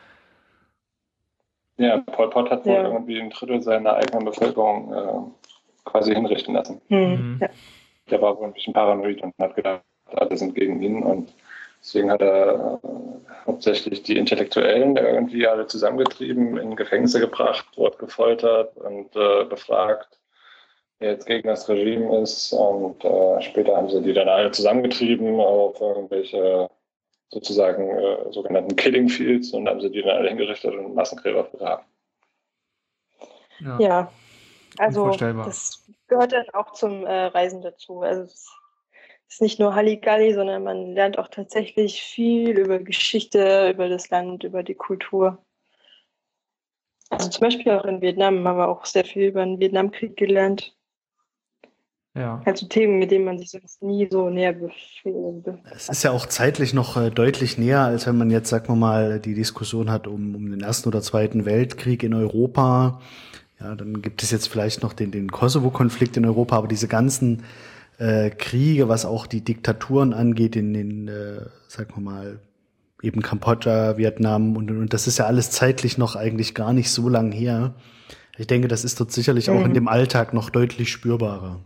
Ja, Pol Pot hat wohl Ja. irgendwie ein Drittel seiner eigenen Bevölkerung äh, quasi hinrichten lassen. Hm. Mhm. Ja. Der war wohl ein bisschen paranoid und hat gedacht, alle sind gegen ihn. Und deswegen hat er äh, hauptsächlich die Intellektuellen irgendwie alle zusammengetrieben, in Gefängnisse gebracht, dort gefoltert und äh, befragt, wer jetzt gegen das Regime ist. Und äh, später haben sie die dann alle zusammengetrieben auf irgendwelche sozusagen äh, sogenannten Killing Fields und haben sie die dann alle hingerichtet und Massengräber begraben. Ja. Ja, also Unvorstellbar. das gehört dann auch zum äh, Reisen dazu. Also es ist nicht nur Halligalli, sondern man lernt auch tatsächlich viel über Geschichte, über das Land, über die Kultur. Also zum Beispiel auch in Vietnam haben wir auch sehr viel über den Vietnamkrieg gelernt. Ja. Also Themen, mit denen man sich sonst nie so näher befasst. Es ist ja auch zeitlich noch äh, deutlich näher, als wenn man jetzt, sagen wir mal, die Diskussion hat um, um den Ersten oder Zweiten Weltkrieg in Europa. Ja, dann gibt es jetzt vielleicht noch den, den Kosovo-Konflikt in Europa, aber diese ganzen äh, Kriege, was auch die Diktaturen angeht, in den, äh, sagen wir mal, eben Kambodscha, Vietnam und, und das ist ja alles zeitlich noch eigentlich gar nicht so lang her. Ich denke, das ist dort sicherlich auch in Mhm. dem Alltag noch deutlich spürbarer.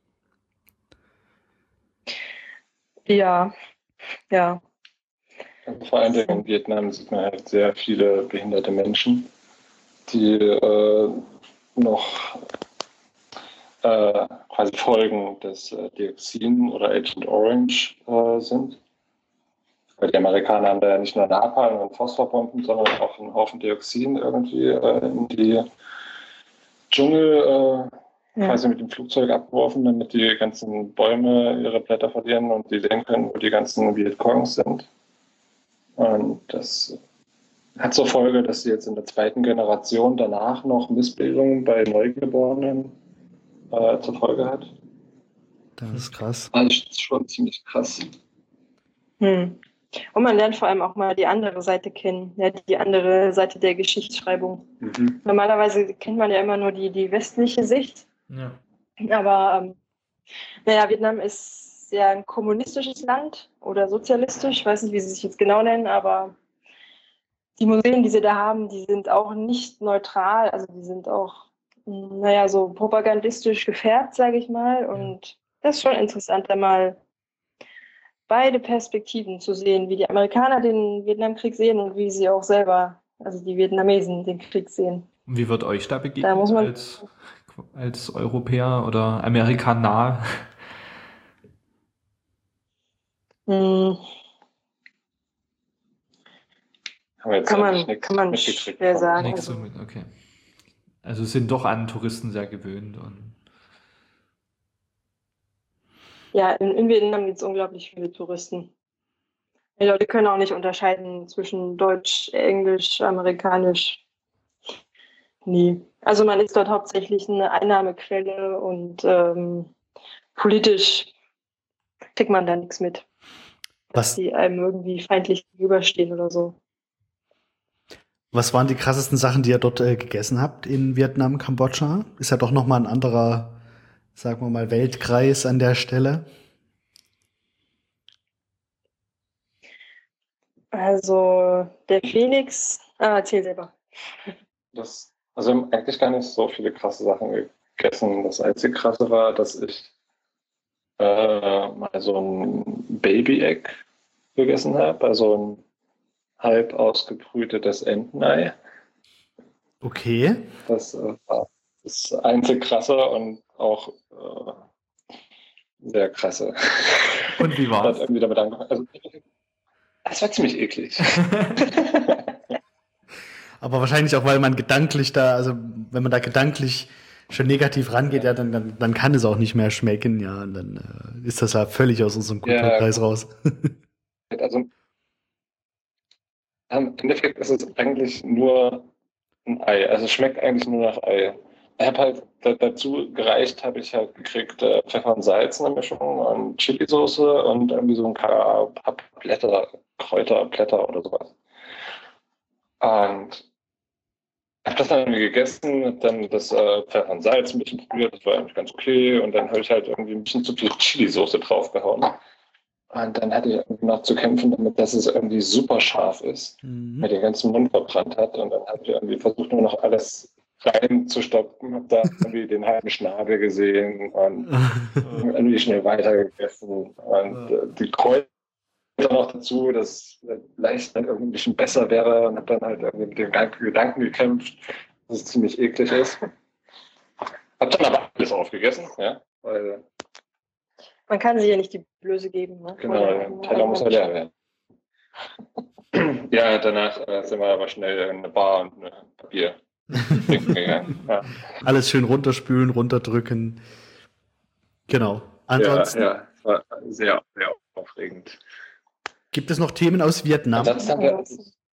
Ja, ja. Und vor allen Dingen in Vietnam sieht man halt sehr viele behinderte Menschen, die äh, noch äh, quasi Folgen des äh, Dioxin oder Agent Orange äh, sind. Weil die Amerikaner haben da ja nicht nur Napalm und Phosphorbomben, sondern auch einen Haufen Dioxin irgendwie äh, in die Dschungel äh, Ja. quasi mit dem Flugzeug abgeworfen, damit die ganzen Bäume ihre Blätter verlieren und die sehen können, wo die ganzen Vietcongs sind. Und das hat zur Folge, dass sie jetzt in der zweiten Generation danach noch Missbildungen bei Neugeborenen äh, zur Folge hat. Das ist krass. Also das ist schon ziemlich krass. Hm. Und man lernt vor allem auch mal die andere Seite kennen, ja, die andere Seite der Geschichtsschreibung. Mhm. Normalerweise kennt man ja immer nur die, die westliche Sicht, Ja. aber ähm, naja, Vietnam ist ja ein kommunistisches Land oder sozialistisch, ich weiß nicht, wie sie sich jetzt genau nennen, aber die Museen, die sie da haben, die sind auch nicht neutral, also die sind auch, mh, naja, so propagandistisch gefärbt, sage ich mal. Und das ist schon interessant, da mal beide Perspektiven zu sehen, wie die Amerikaner den Vietnamkrieg sehen und wie sie auch selber, also die Vietnamesen, den Krieg sehen. Und wie wird euch da Da begegnet muss man- als, als Europäer oder Amerikaner? Hm, Haben wir jetzt Kann man- eigentlich nichts kann man mitgekriegt schwer von. sagen. Nichts so mit, okay. Also sind doch an Touristen sehr gewöhnt und ja, in, in Vietnam gibt es unglaublich viele Touristen. Die Leute können auch nicht unterscheiden zwischen Deutsch, Englisch, Amerikanisch. Nie. Also man ist dort hauptsächlich eine Einnahmequelle und ähm, politisch kriegt man da nichts mit, dass Was, die einem irgendwie feindlich gegenüberstehen oder so. was waren die krassesten Sachen, die ihr dort äh, gegessen habt in Vietnam, Kambodscha? Ist ja doch noch mal ein anderer, sagen wir mal, Weltkreis an der Stelle. Also der Phoenix, ah, erzähl selber. Das, also wir haben eigentlich gar nicht so viele krasse Sachen gegessen. Das einzige krasse war, dass ich äh, mal so ein Baby-Egg gegessen habe, also ein halb ausgebrütetes Entenei. Okay. Das äh, war das einzige krasse und auch äh, sehr krasse. Und wie Hat war's? irgendwie damit angefangen. Also, das war ziemlich eklig. Aber wahrscheinlich auch, weil man gedanklich da, also wenn man da gedanklich schon negativ rangeht, ja, dann, dann, dann kann es auch nicht mehr schmecken, ja, und dann äh, ist das ja völlig aus unserem Kulturkreis Ja. raus. Also im Endeffekt ist es eigentlich nur ein Ei. Also es schmeckt eigentlich nur nach Ei. Ich habe halt da, dazu gereicht, habe ich halt gekriegt äh, Pfeffer und Salz in der Mischung und Chilisauce und irgendwie so ein paar, paar Blätter, Kräuterblätter oder sowas. Und habe das dann irgendwie gegessen, habe dann das äh, Pfeffer und Salz ein bisschen probiert, das war eigentlich ganz okay. Und dann habe ich halt irgendwie ein bisschen zu viel Chilisauce draufgehauen. Und dann hatte ich irgendwie noch zu kämpfen damit, dass es irgendwie super scharf ist, Mhm. mir den ganzen Mund verbrannt hat. Und dann habe ich irgendwie versucht, nur noch alles reinzustopfen, habe da irgendwie den halben Schnabel gesehen und irgendwie schnell weitergegessen. Und äh, die Kräuter noch dazu, dass äh, leicht dann irgendwie ein bisschen besser wäre, und habe dann halt irgendwie mit dem Gedanken gekämpft, dass es ziemlich eklig ist. Habe dann aber alles aufgegessen, ja, weil Man kann sich ja nicht die Blöße geben. Ne? genau, der Teller muss ja leer werden. Ja, danach äh, sind wir aber schnell in eine Bar und ein Papier trinken gegangen. Ja. Alles schön runterspülen, runterdrücken. Genau. Ansonsten, Ja, ja, es war sehr, sehr aufregend. gibt es noch Themen aus Vietnam? Ansonsten haben wir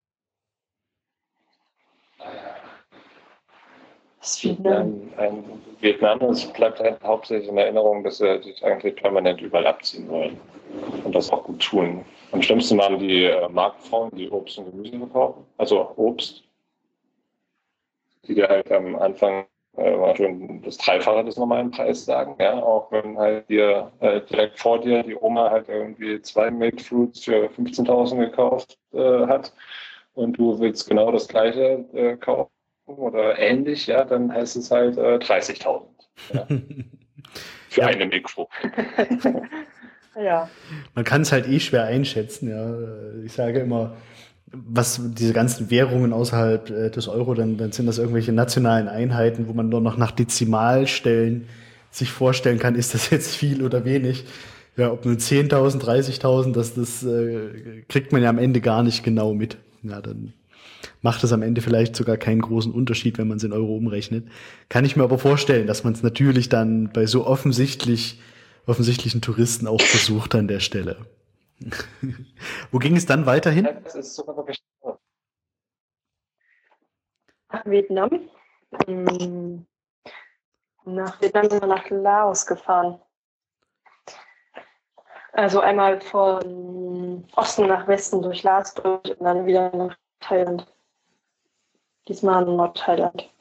Das Vietnam. Vietnam, ein Vietnam, es bleibt halt hauptsächlich in Erinnerung, dass wir sich eigentlich permanent überall abziehen wollen und das auch gut tun. Am schlimmsten waren die äh, Marktfrauen, die Obst und Gemüse verkaufen, also Obst, die dir halt am Anfang äh, mal schon das Dreifache des normalen Preises sagen, ja, auch wenn halt dir äh, direkt vor dir die Oma halt irgendwie zwei Milk Fruits für fünfzehntausend gekauft äh, hat und du willst genau das gleiche äh, kaufen oder ähnlich, ja, dann heißt es halt äh, dreißigtausend. Ja, für Ja. eine Mikro. Ja. Man kann es halt eh schwer einschätzen, ja. Ich sage immer, was diese ganzen Währungen außerhalb äh, des Euro, dann, dann sind das irgendwelche nationalen Einheiten, wo man nur noch nach Dezimalstellen sich vorstellen kann, ist das jetzt viel oder wenig. Ja, ob nun zehntausend, dreißigtausend, das, das äh, kriegt man ja am Ende gar nicht genau mit. Ja, dann macht es am Ende vielleicht sogar keinen großen Unterschied, wenn man es in Euro umrechnet. Kann ich mir aber vorstellen, dass man es natürlich dann bei so offensichtlich offensichtlichen Touristen auch versucht an der Stelle. Wo ging es dann weiterhin? Das ist sogar wirklich. Nach Vietnam. Hm. Nach Vietnam sind wir nach Laos gefahren. Also einmal von Osten nach Westen durch Laos durch und dann wieder nach Thailand. Diesmal in Nordthailand.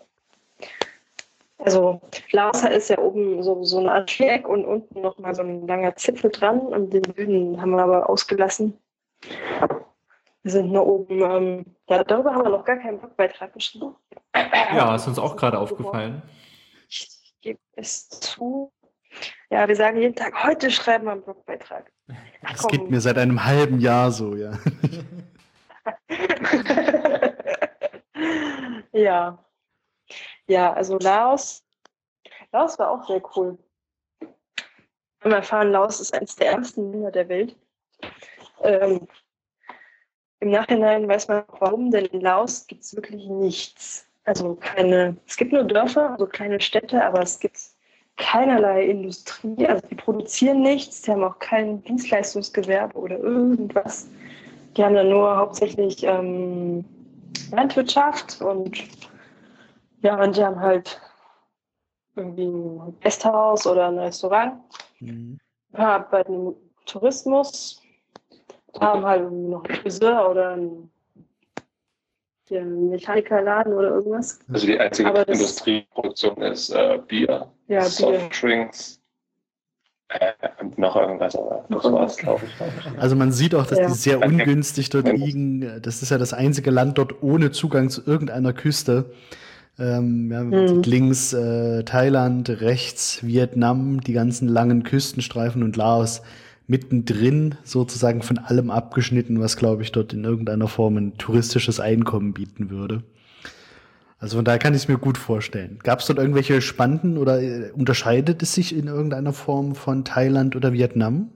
Also Laos ist ja oben so, so eine Art Viereck und unten noch mal so ein langer Zipfel dran und den Süden haben wir aber ausgelassen. Wir sind nur oben, ähm, ja, darüber haben wir noch gar keinen Blogbeitrag geschrieben. Ja, ist uns auch gerade aufgefallen. Ich gebe es zu. Ja, wir sagen jeden Tag, heute schreiben wir einen Blogbeitrag. Ach, Das geht komm. mir seit einem halben Jahr so, ja. Ja. Ja, also Laos. Laos war auch sehr cool. Wir haben erfahren, Laos ist eines der ärmsten Länder der Welt. Ähm, Im Nachhinein weiß man auch warum, denn in Laos gibt es wirklich nichts. Also keine, es gibt nur Dörfer, also kleine Städte, aber es gibt keinerlei Industrie. Also die produzieren nichts, die haben auch kein Dienstleistungsgewerbe oder irgendwas. Die haben dann nur hauptsächlich ähm, Landwirtschaft und ja, und die haben halt irgendwie ein Gasthaus oder ein Restaurant. Mhm. Ja, bei dem Tourismus haben halt irgendwie noch einen Friseur oder einen, ja, einen Mechanikerladen oder irgendwas. Also die einzige Aber das- Industrieproduktion ist äh, Bier, Ja, Bier. Softdrinks äh, und noch irgendwas, aber das war's, glaube ich. Also man sieht auch, dass Ja. die sehr ungünstig dort liegen. Das ist ja das einzige Land dort ohne Zugang zu irgendeiner Küste. Ähm, ja, man Mhm. sieht links äh, Thailand, rechts Vietnam, die ganzen langen Küstenstreifen und Laos mittendrin sozusagen von allem abgeschnitten, was, glaube ich, dort in irgendeiner Form ein touristisches Einkommen bieten würde. Also von daher kann ich es mir gut vorstellen. Gab es dort irgendwelche spannenden oder äh, unterscheidet es sich in irgendeiner Form von Thailand oder Vietnam?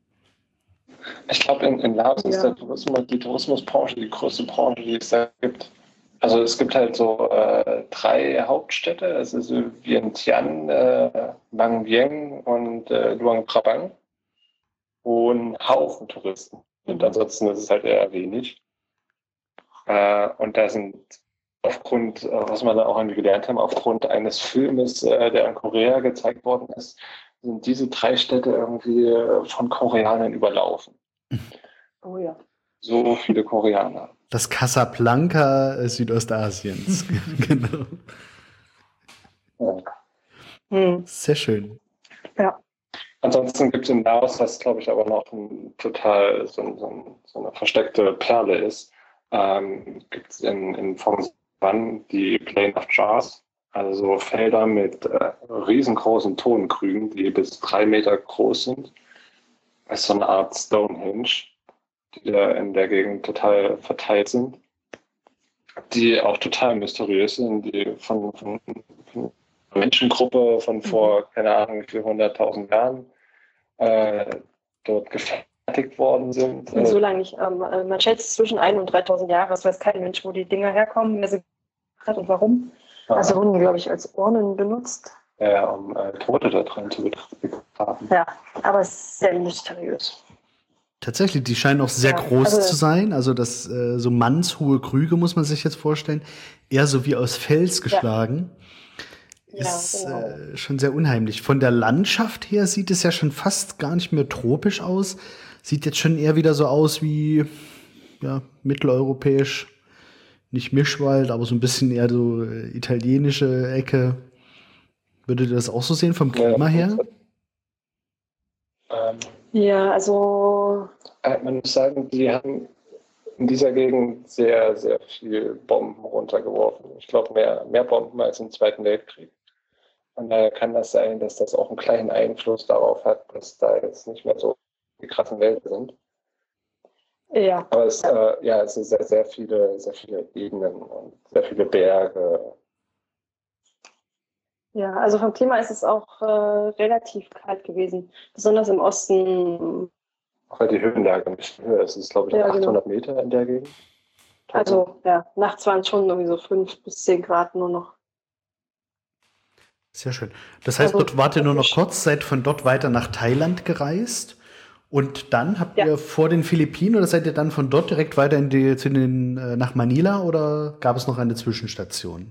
Ich glaube, in, in Laos ist Ja. der Tourismus, die Tourismusbranche die größte Branche, die es da gibt. Also es gibt halt so äh, drei Hauptstädte, es ist so Vientiane, äh, Mang Vieng und äh, Luang Prabang. Und Haufen Touristen. Und ansonsten ist es halt eher wenig. Äh, und da sind aufgrund, äh, was wir da auch irgendwie gelernt haben, aufgrund eines Filmes, äh, der in Korea gezeigt worden ist, sind diese drei Städte irgendwie äh, von Koreanern überlaufen. Oh ja. So viele Koreaner. Das Casablanca äh, Südostasiens. Genau. Ja. Hm. Sehr schön. Ja. Ansonsten gibt es in Laos, was glaube ich aber noch ein, total so, ein, so, ein, so eine versteckte Perle ist, ähm, gibt es in, in Phom Van die Plain of Jars, also so Felder mit äh, riesengroßen Tonkrügen, die bis drei Meter groß sind. Das ist so eine Art Stonehenge, die da in der Gegend total verteilt sind, die auch total mysteriös sind, die von, von, von einer Menschengruppe von vor, mhm. keine Ahnung, wie viel hunderttausend Jahren äh, dort gefertigt worden sind. Und so lange nicht. Ähm, man schätzt zwischen ein und dreitausend Jahre. Das weiß kein Mensch, wo die Dinger herkommen, wer sie hat und warum. Ah. Also wurden, glaube ich, als Urnen benutzt. Ja, um äh, Tote da drin zu begraben. Ja, aber es ist sehr mysteriös. Tatsächlich, die scheinen auch sehr Ja, groß also, zu sein. Also das äh, so mannshohe Krüge muss man sich jetzt vorstellen. Eher so wie aus Fels geschlagen. Ja. Ist Ja, genau. äh, schon sehr unheimlich. Von der Landschaft her sieht es ja schon fast gar nicht mehr tropisch aus. Sieht jetzt schon eher wieder so aus wie ja, mitteleuropäisch. Nicht Mischwald, aber so ein bisschen eher so äh, italienische Ecke. Würdet ihr das auch so sehen vom Klima ja, her? Ähm, Ja, also äh, man muss sagen, die haben in dieser Gegend sehr, sehr viel Bomben runtergeworfen. Ich glaube, mehr, mehr Bomben als im Zweiten Weltkrieg. Von daher kann das sein, dass das auch einen kleinen Einfluss darauf hat, dass da jetzt nicht mehr so die krassen Welten sind. ja. Aber es, äh, ja, es sind sehr, sehr viele, sehr viele Ebenen und sehr viele Berge. Ja, also vom Klima ist es auch äh, relativ kalt gewesen. Besonders im Osten. Auch weil die Höhenlage ein bisschen höher ist. Es ist, glaube ich, Ja, achthundert genau. Meter in der Gegend. Also ja, nachts waren es schon irgendwie so fünf bis zehn Grad nur noch. Sehr schön. Das heißt, Also, dort wart ihr nur noch kurz, seid von dort weiter nach Thailand gereist und dann habt Ja. ihr vor den Philippinen oder seid ihr dann von dort direkt weiter in die, zu den, äh, nach Manila oder gab es noch eine Zwischenstation?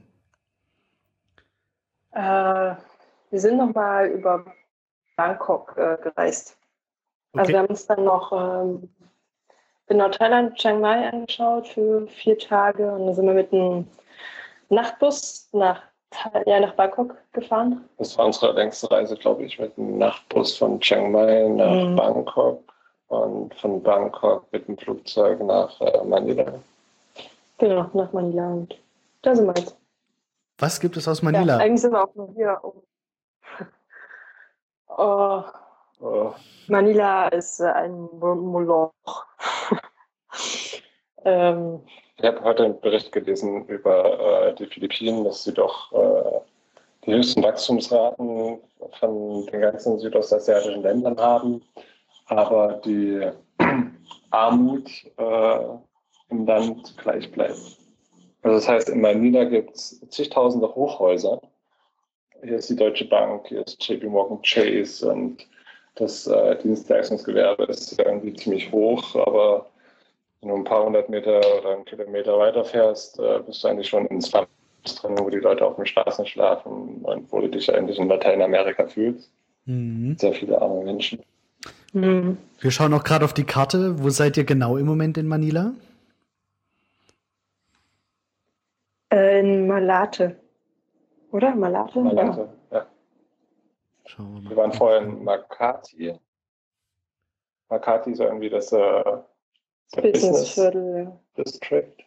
Äh, wir sind nochmal über Bangkok äh, gereist. Also Okay. wir haben uns dann noch ähm, in Nordthailand, Chiang Mai angeschaut für vier Tage und dann sind wir mit einem Nachtbus nach, Tha- ja, nach Bangkok gefahren. Das war unsere längste Reise, glaube ich, mit einem Nachtbus von Chiang Mai nach Mhm. Bangkok und von Bangkok mit dem Flugzeug nach äh, Manila. Genau, nach Manila und da sind wir jetzt. Was gibt es aus Ja, Manila? eigentlich sind wir auch nur hier. Um. Oh, Oh, Manila ist äh, ein Mo- Moloch. ähm, ich habe heute einen Bericht gelesen über äh, die Philippinen, dass sie doch äh, die höchsten Wachstumsraten von den ganzen südostasiatischen Ländern haben, aber die Armut äh, im Land gleich bleibt. Also das heißt, in Manila gibt es zigtausende Hochhäuser. Hier ist die Deutsche Bank, hier ist J P Morgan Chase und das äh, Dienstleistungsgewerbe ist irgendwie ziemlich hoch, aber Wenn du ein paar hundert Meter oder einen Kilometer weiterfährst, äh, bist du eigentlich schon in Slums drin, wo die Leute auf den Straßen schlafen und wo du dich eigentlich in Lateinamerika fühlst. Mhm. Sehr viele arme Menschen. Mhm. Wir schauen auch gerade auf die Karte. Wo seid ihr genau im Moment in Manila? Äh, in Malate. Oder? Malate? Malate, ja. Schauen wir mal. Wir waren vorher in Makati. Makati ist irgendwie das, äh, Ja. Businessviertel. District.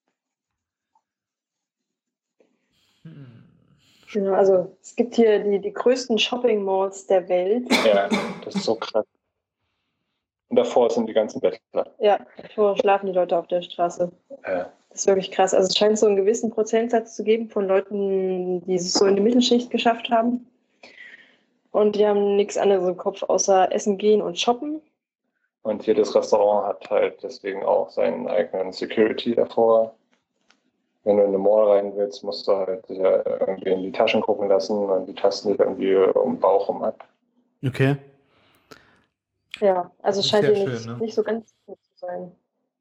Genau, also es gibt hier die, die größten Shopping Malls der Welt. Ja, das ist so krass. Und davor sind die ganzen Bettler. Ja, davor schlafen die Leute auf der Straße. Ja. Das ist wirklich krass. Also es scheint so einen gewissen Prozentsatz zu geben von Leuten, die es so in die Mittelschicht geschafft haben. Und die haben nichts anderes im Kopf, außer essen gehen und shoppen. Und jedes Restaurant hat halt deswegen auch seinen eigenen Security davor. Wenn du in eine Mall rein willst, musst du halt dich ja irgendwie in die Taschen gucken lassen und die tasten dich irgendwie um den Bauch rum ab. Okay. Ja, also es Das ist scheint sehr hier schön, nicht, ne? nicht so ganz sicher zu sein.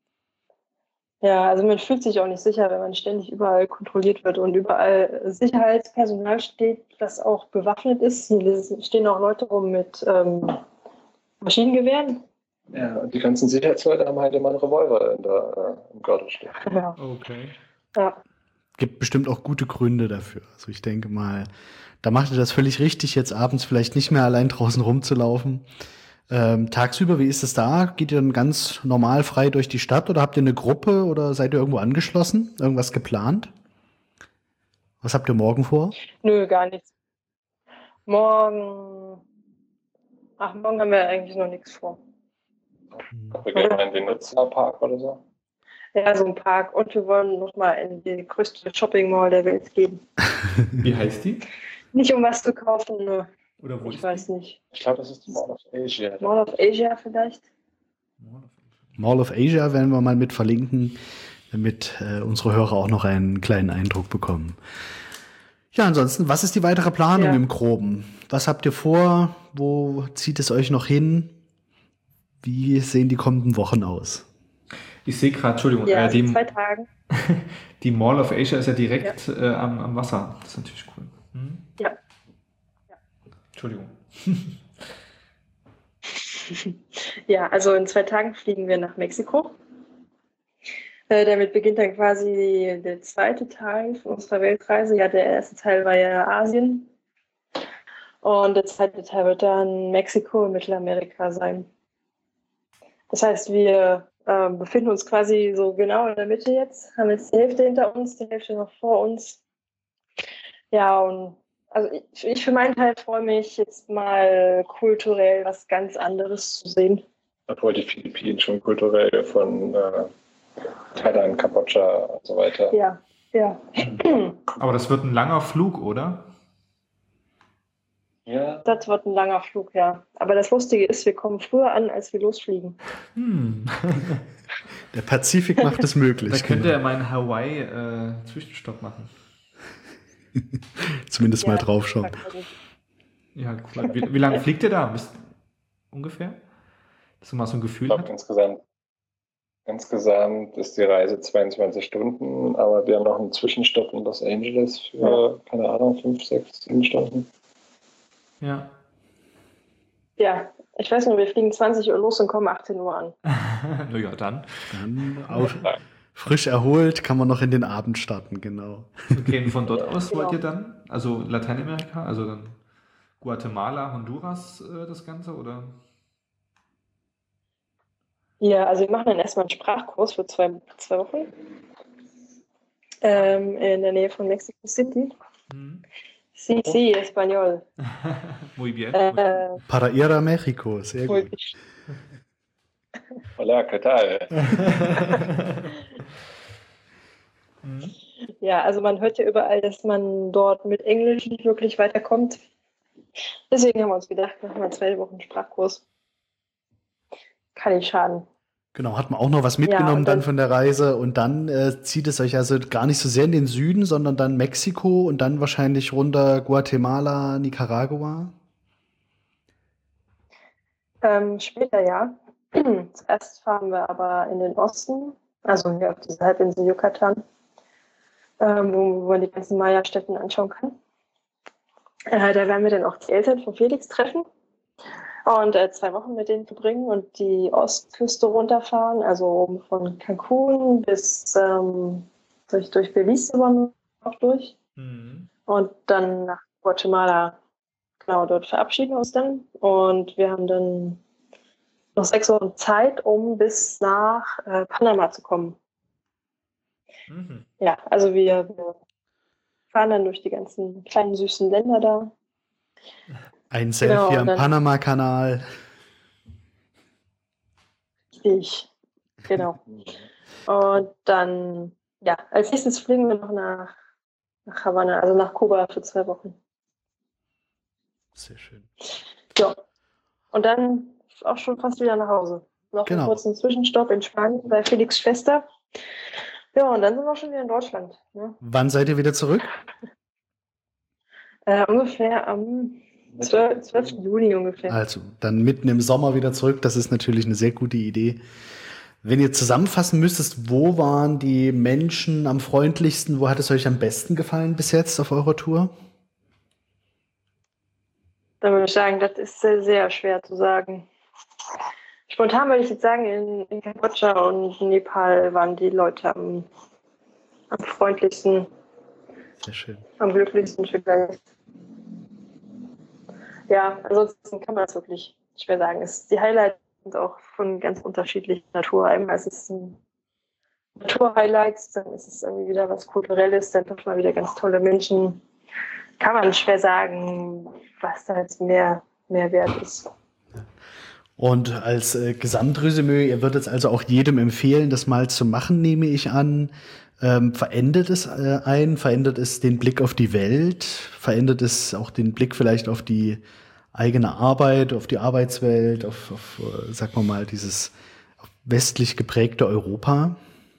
Ja, also man fühlt sich auch nicht sicher, wenn man ständig überall kontrolliert wird und überall Sicherheitspersonal steht, das auch bewaffnet ist. Hier stehen auch Leute rum mit ähm, Maschinengewehren. Ja, und die ganzen Sicherheitsleute haben halt immer einen Revolver in der, äh, im Gürtel stehen. Ja. Okay. Ja. Gibt bestimmt auch gute Gründe dafür. Also ich denke mal, da macht ihr das völlig richtig, jetzt abends vielleicht nicht mehr allein draußen rumzulaufen. Ähm, tagsüber, wie ist es da? Geht ihr dann ganz normal frei durch die Stadt oder habt ihr eine Gruppe oder seid ihr irgendwo angeschlossen? Irgendwas geplant? Was habt ihr morgen vor? Nö, gar nichts. Morgen. Ach, morgen haben wir eigentlich noch nichts vor. Wir gehen mal in den Nutzerpark oder so. Ja, so ein Park. Und wir wollen nochmal in die größte Shopping Mall der Welt gehen. Wie heißt die? Nicht um was zu kaufen, nur. Oder wo Ich ist weiß die? nicht. Ich glaube, das ist die Mall of Asia. Mall of Asia vielleicht? Mall of Asia werden wir mal mit verlinken, damit äh, unsere Hörer auch noch einen kleinen Eindruck bekommen. Ja, ansonsten, was ist die weitere Planung Ja. im Groben? Was habt ihr vor? Wo zieht es euch noch hin? Wie sehen die kommenden Wochen aus? Ich sehe gerade, Entschuldigung, Ja, äh, also in die, zwei Tagen. die Mall of Asia ist ja direkt äh, am, am Wasser. Das ist natürlich cool. Hm? Ja. Entschuldigung. Ja, also in zwei Tagen fliegen wir nach Mexiko. Äh, damit beginnt dann quasi der zweite Teil unserer Weltreise. Ja, der erste Teil war ja Asien. Und der zweite Teil wird dann Mexiko und Mittelamerika sein. Das heißt, wir äh, befinden uns quasi so genau in der Mitte jetzt, haben jetzt die Hälfte hinter uns, die Hälfte noch vor uns. Ja, und also ich, ich für meinen Teil freue mich jetzt mal kulturell was ganz anderes zu sehen. Obwohl die Philippinen schon kulturell von äh, Thailand, Kambodscha und so weiter. Ja, ja. Aber das wird ein langer Flug, oder? Ja, Das wird ein langer Flug, ja. Aber das Lustige ist, wir kommen früher an, als wir losfliegen. Hm. Der Pazifik macht es möglich. Da könnte genau. er meinen Hawaii-Zwischenstopp machen. Zumindest mal Ja, draufschauen. Ja, cool. Wie, wie lange fliegt ihr da? Bis, ungefähr? Dass du mal so ein ich Gefühl glaube hast? insgesamt, insgesamt ist die Reise zweiundzwanzig Stunden, aber wir haben noch einen Zwischenstopp in Los Angeles für, keine Ahnung, fünf, sechs, sieben Stunden. Ja. Ja, ich weiß nur, wir fliegen zwanzig Uhr los und kommen achtzehn Uhr an. Naja, dann. Dann auch frisch erholt kann man noch in den Abend starten, genau. Okay, und von dort aus Genau. wollt ihr dann? Also Lateinamerika, also dann Guatemala, Honduras, äh, das Ganze, oder? Ja, also wir machen dann erstmal einen Sprachkurs für zwei, zwei Wochen ähm, in der Nähe von Mexico City. Hm. Sí, sí, Español. Muy bien. Äh, Para ir a México, sehr gut. Hola, ¿qué tal? Hm. Ja, also man hört ja überall, dass man dort mit Englisch nicht wirklich weiterkommt. Deswegen haben wir uns gedacht, machen wir zwei Wochen Sprachkurs. Kann nicht schaden. Genau, hat man auch noch was mitgenommen Ja, und dann dann- von der Reise und dann äh, zieht es euch also gar nicht so sehr in den Süden, sondern dann Mexiko und dann wahrscheinlich runter Guatemala, Nicaragua. Ähm, später ja. Zuerst fahren wir aber in den Osten, also hier auf diese Halbinsel Yucatan, ähm, wo, wo man die ganzen Maya-Stätten anschauen kann. Äh, da werden wir dann auch die Eltern von Felix treffen und äh, zwei Wochen mit denen verbringen und die Ostküste runterfahren, also von Cancun bis ähm, durch, durch Belize wollen wir auch durch. Mhm. Und dann nach Guatemala. Genau, dort verabschieden wir uns dann und wir haben dann noch sechs Wochen Zeit, um bis nach äh, Panama zu kommen. Mhm. Ja, also wir, wir fahren dann durch die ganzen kleinen süßen Länder da. Ein Selfie genau, am Panama-Kanal. Ich, genau. Und dann, ja, als nächstes fliegen wir noch nach, nach Havanna, also nach Kuba für zwei Wochen. Sehr schön. Ja, und dann auch schon fast wieder nach Hause. Noch genau. einen kurzen Zwischenstopp in Spanien bei Felix' Schwester. Ja, und dann sind wir schon wieder in Deutschland. Ne? Wann seid ihr wieder zurück? Äh, ungefähr am zwölften Juni ungefähr. Also, dann mitten im Sommer wieder zurück. Das ist natürlich eine sehr gute Idee. Wenn ihr zusammenfassen müsstest, wo waren die Menschen am freundlichsten? Wo hat es euch am besten gefallen bis jetzt auf eurer Tour? Da würde ich sagen, das ist sehr, sehr schwer zu sagen. Spontan würde ich jetzt sagen, in, in Kambodscha und Nepal waren die Leute am, am freundlichsten. Sehr schön. Am glücklichsten vielleicht. Ja, ansonsten kann man das wirklich schwer sagen. Es, die Highlights sind auch von ganz unterschiedlicher Natur. Einmal ist es ein Naturhighlights, dann ist es irgendwie wieder was Kulturelles, dann trifft man wieder ganz tolle Menschen. Kann man schwer sagen, was da jetzt mehr, mehr wert ist. Und als äh, Gesamtresümee, ihr würdet es also auch jedem empfehlen, das mal zu machen, nehme ich an. Ähm, verändert es äh, einen? Verändert es den Blick auf die Welt? Verändert es auch den Blick vielleicht auf die eigene Arbeit, auf die Arbeitswelt, auf, auf äh, sag mal mal, dieses westlich geprägte Europa?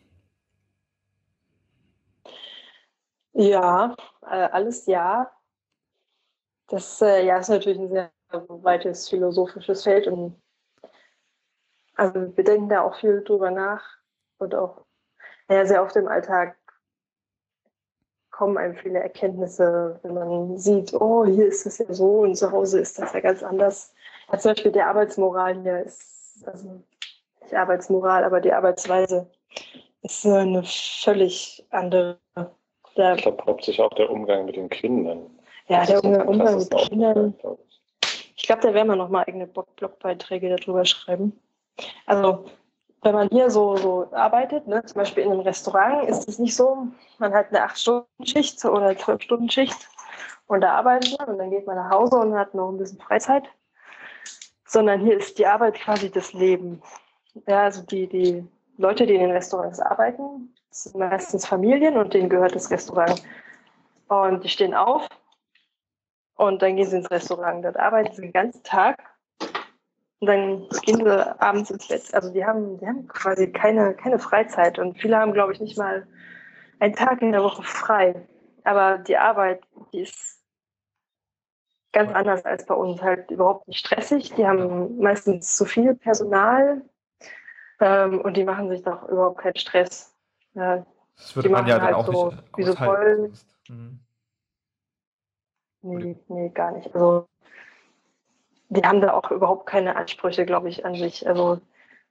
Ja, äh, alles ja. Das äh, ja, ist natürlich ein sehr weites philosophisches Feld und also wir denken da auch viel drüber nach und auch ja, sehr oft im Alltag kommen einem viele Erkenntnisse, wenn man sieht, oh, hier ist es ja so und zu Hause ist das ja ganz anders. Ja, zum Beispiel die Arbeitsmoral hier ist, also nicht Arbeitsmoral, aber die Arbeitsweise ist eine völlig andere. Da, ich glaube, hauptsächlich auch der Umgang mit den Kindern. Ja, der Umgang, Umgang mit den Kindern. Ich glaube, da werden wir nochmal eigene Blogbeiträge darüber schreiben. Also, wenn man hier so, so arbeitet, ne, zum Beispiel in einem Restaurant, ist es nicht so, man hat eine acht-Stunden-Schicht oder zwölf-Stunden-Schicht und da arbeitet man und dann geht man nach Hause und hat noch ein bisschen Freizeit. Sondern hier ist die Arbeit quasi das Leben. Ja, also die, die Leute, die in den Restaurants arbeiten, sind meistens Familien und denen gehört das Restaurant. Und die stehen auf und dann gehen sie ins Restaurant. Dort arbeiten sie den ganzen Tag. Und dann gehen sie abends ins Bett. Also die haben, die haben quasi keine, keine Freizeit. Und viele haben, glaube ich, nicht mal einen Tag in der Woche frei. Aber die Arbeit, die ist ganz anders als bei uns. Halt überhaupt nicht stressig. Die haben meistens zu viel Personal. Ähm, und die machen sich doch überhaupt keinen Stress. Ja, das würde man ja dann halt auch so, nicht wie so voll. Mhm. Nee, nee, gar nicht. Also die haben da auch überhaupt keine Ansprüche, glaube ich, an sich. Also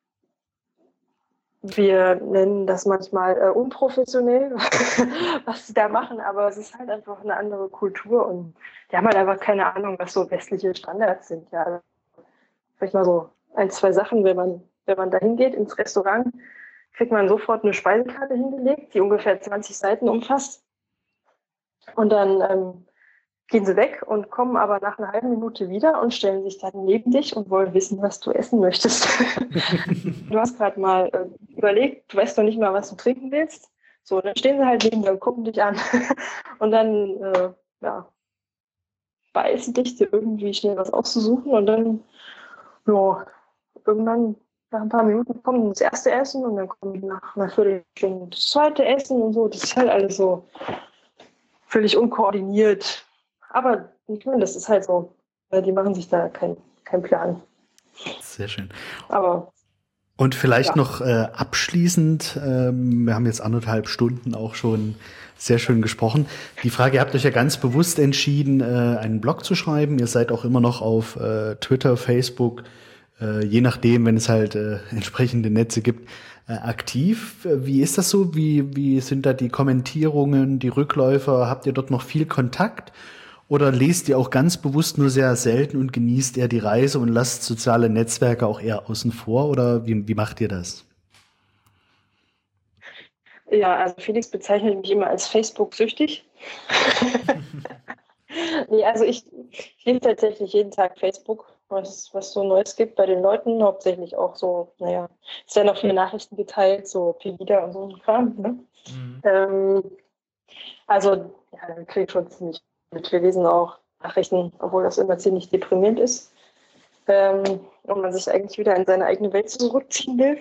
wir nennen das manchmal äh, unprofessionell, was sie da machen, aber es ist halt einfach eine andere Kultur und die haben halt einfach keine Ahnung, was so westliche Standards sind. Ja, also, vielleicht mal so ein, zwei Sachen, wenn man, wenn man da hingeht ins Restaurant, kriegt man sofort eine Speisekarte hingelegt, die ungefähr zwanzig Seiten umfasst. Und dann ähm, gehen sie weg und kommen aber nach einer halben Minute wieder und stellen sich dann neben dich und wollen wissen, was du essen möchtest. Du hast gerade mal äh, überlegt, du weißt noch nicht mal, was du trinken willst. So, dann stehen sie halt neben dir und gucken dich an. Und dann äh, ja, beißen dich, dir irgendwie schnell was auszusuchen. Und dann, ja, irgendwann nach ein paar Minuten kommt das erste Essen und dann kommt nach einer Viertelstunde das zweite Essen und so. Das ist halt alles so völlig unkoordiniert. Aber ich meine, das ist halt so, weil die machen sich da keinen kein Plan. Sehr schön. Aber Und vielleicht ja. noch äh, abschließend, ähm, wir haben jetzt anderthalb Stunden auch schon sehr schön gesprochen. Die Frage, ihr habt euch ja ganz bewusst entschieden, äh, einen Blog zu schreiben. Ihr seid auch immer noch auf äh, Twitter, Facebook, äh, je nachdem, wenn es halt äh, entsprechende Netze gibt, äh, aktiv. Wie ist das so? Wie, wie sind da die Kommentierungen, die Rückläufer? Habt ihr dort noch viel Kontakt? Oder lest ihr auch ganz bewusst nur sehr selten und genießt eher die Reise und lasst soziale Netzwerke auch eher außen vor? Oder wie, wie macht ihr das? Ja, also Felix bezeichnet mich immer als Facebook-süchtig. Nee, also ich lese tatsächlich jeden Tag Facebook, was was so Neues gibt bei den Leuten. Hauptsächlich auch so, naja, es werden auch viele Nachrichten geteilt, so Pegida und so ein Kram. Ne? Mhm. Ähm, also, ja, wir kriegen schon ziemlich mit. Wir lesen auch Nachrichten, obwohl das immer ziemlich deprimierend ist. Ähm, und man sich eigentlich wieder in seine eigene Welt zurückziehen will.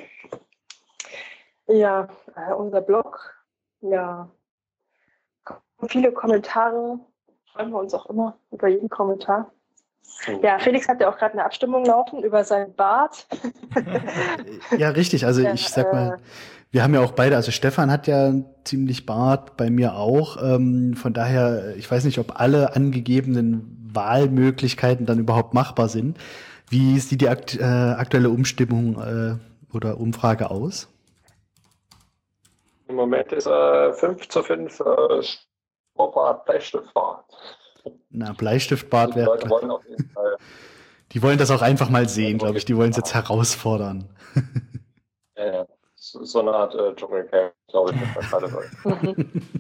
Ja, äh, unser Blog, ja, viele Kommentare, freuen wir uns auch immer über jeden Kommentar. Ja, Felix hat ja auch gerade eine Abstimmung laufen über seinen Bart. Ja, richtig, also ja, ich sag mal, äh, wir haben ja auch beide, also Stefan hat ja ziemlich Bart, bei mir auch, ähm, von daher, ich weiß nicht, ob alle angegebenen Wahlmöglichkeiten dann überhaupt machbar sind. Wie sieht die akt- äh, aktuelle Umstimmung äh, oder Umfrage aus? Im Moment ist äh, fünf zu fünf äh, Sportbart, Bleistiftbart. Na, Bleistiftbart Die wäre. Leute wollen auf jeden Fall. Die wollen das auch einfach mal sehen, glaube ich. Die wollen es jetzt herausfordern. Ja, ja. So, so eine Art äh, Dschungelcamp, glaube ich, das gerade wollen.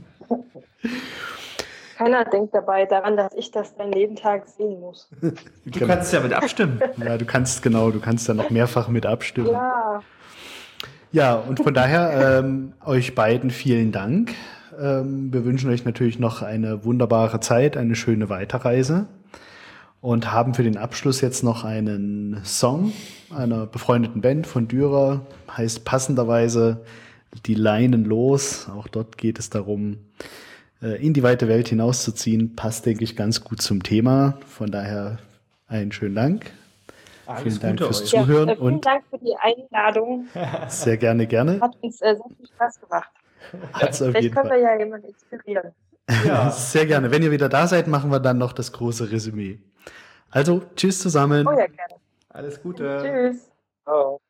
Keiner denkt dabei daran, dass ich das dann jeden Tag sehen muss. Du Genau. kannst ja mit abstimmen. Ja, du kannst, genau, du kannst da noch mehrfach mit abstimmen. Ja, Ja, und von daher ähm, euch beiden vielen Dank. Ähm, wir wünschen euch natürlich noch eine wunderbare Zeit, eine schöne Weiterreise und haben für den Abschluss jetzt noch einen Song einer befreundeten Band von Dürer, heißt passenderweise Die Leinen los. Auch dort geht es darum, äh, in die weite Welt hinauszuziehen. Passt, denke ich, ganz gut zum Thema. Von daher einen schönen Dank. Alles Vielen Dank Gute fürs euch. Zuhören ja, äh, vielen und Dank für die Einladung. sehr gerne, gerne. Hat uns äh, sehr viel Spaß gemacht. Hat's auf Vielleicht jeden können Fall. wir ja jemanden inspirieren. Ja. Sehr gerne. Wenn ihr wieder da seid, machen wir dann noch das große Resümee. Also, tschüss zusammen. Oh ja, gerne. Alles Gute. Tschüss. Ciao.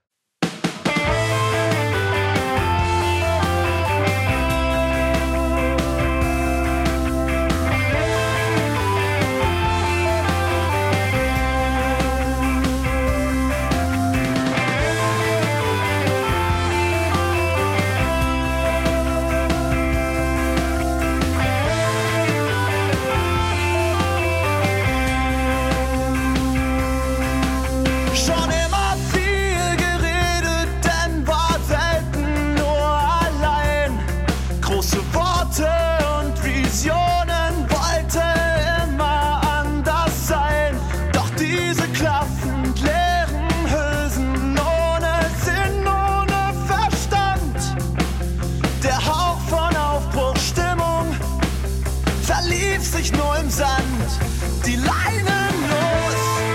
Schon immer viel geredet, denn war selten nur allein. Große Worte und Visionen, wollte immer anders sein. Doch diese klaffend leeren Hülsen ohne Sinn, ohne Verstand. Der Hauch von Aufbruchstimmung verlief sich nur im Sand. Die Leinen los.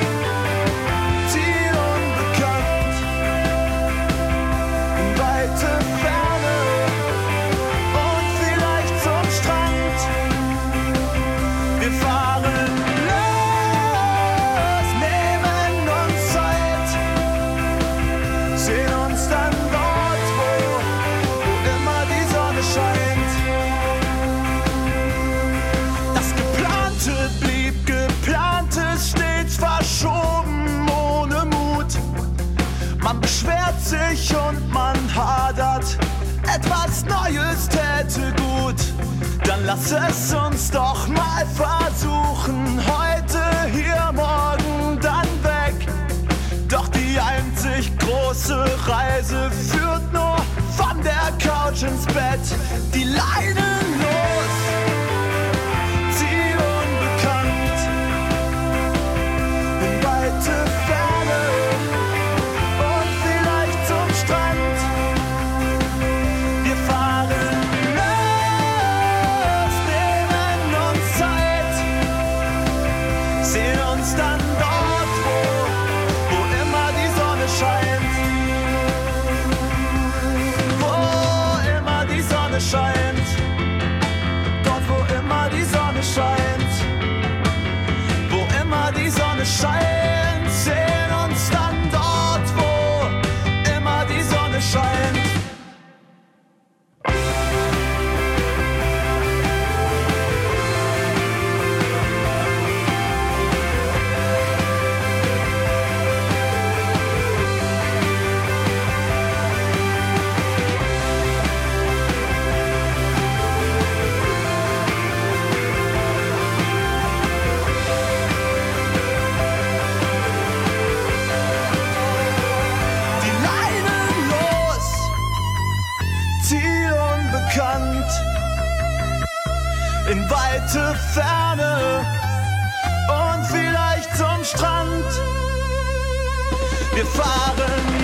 Ziel unbekannt, weite Ferne und vielleicht zum Strand. Wir fahren los, nehmen uns Zeit, sehen uns dann dort, wo, wo immer die Sonne scheint. Das Geplante blieb Geplantes, stets verschoben, ohne Mut. Man beschwert sich und man hadert, etwas Neues täte gut. Dann lass es uns doch mal versuchen, heute hier, morgen dann weg. Doch die einzig große Reise führt nur von der Couch ins Bett. Die Leinen los, Ziel unbekannt, in weite Ferne und vielleicht zum Strand. Wir fahren los, nehmen uns Zeit, sehen uns dann dort, wo, wo immer die Sonne scheint. scheint. Dort, wo immer die Sonne scheint. Wo immer die Sonne scheint. Sehen uns dann dort, wo immer die Sonne scheint. In weite Ferne und vielleicht zum Strand. Wir fahren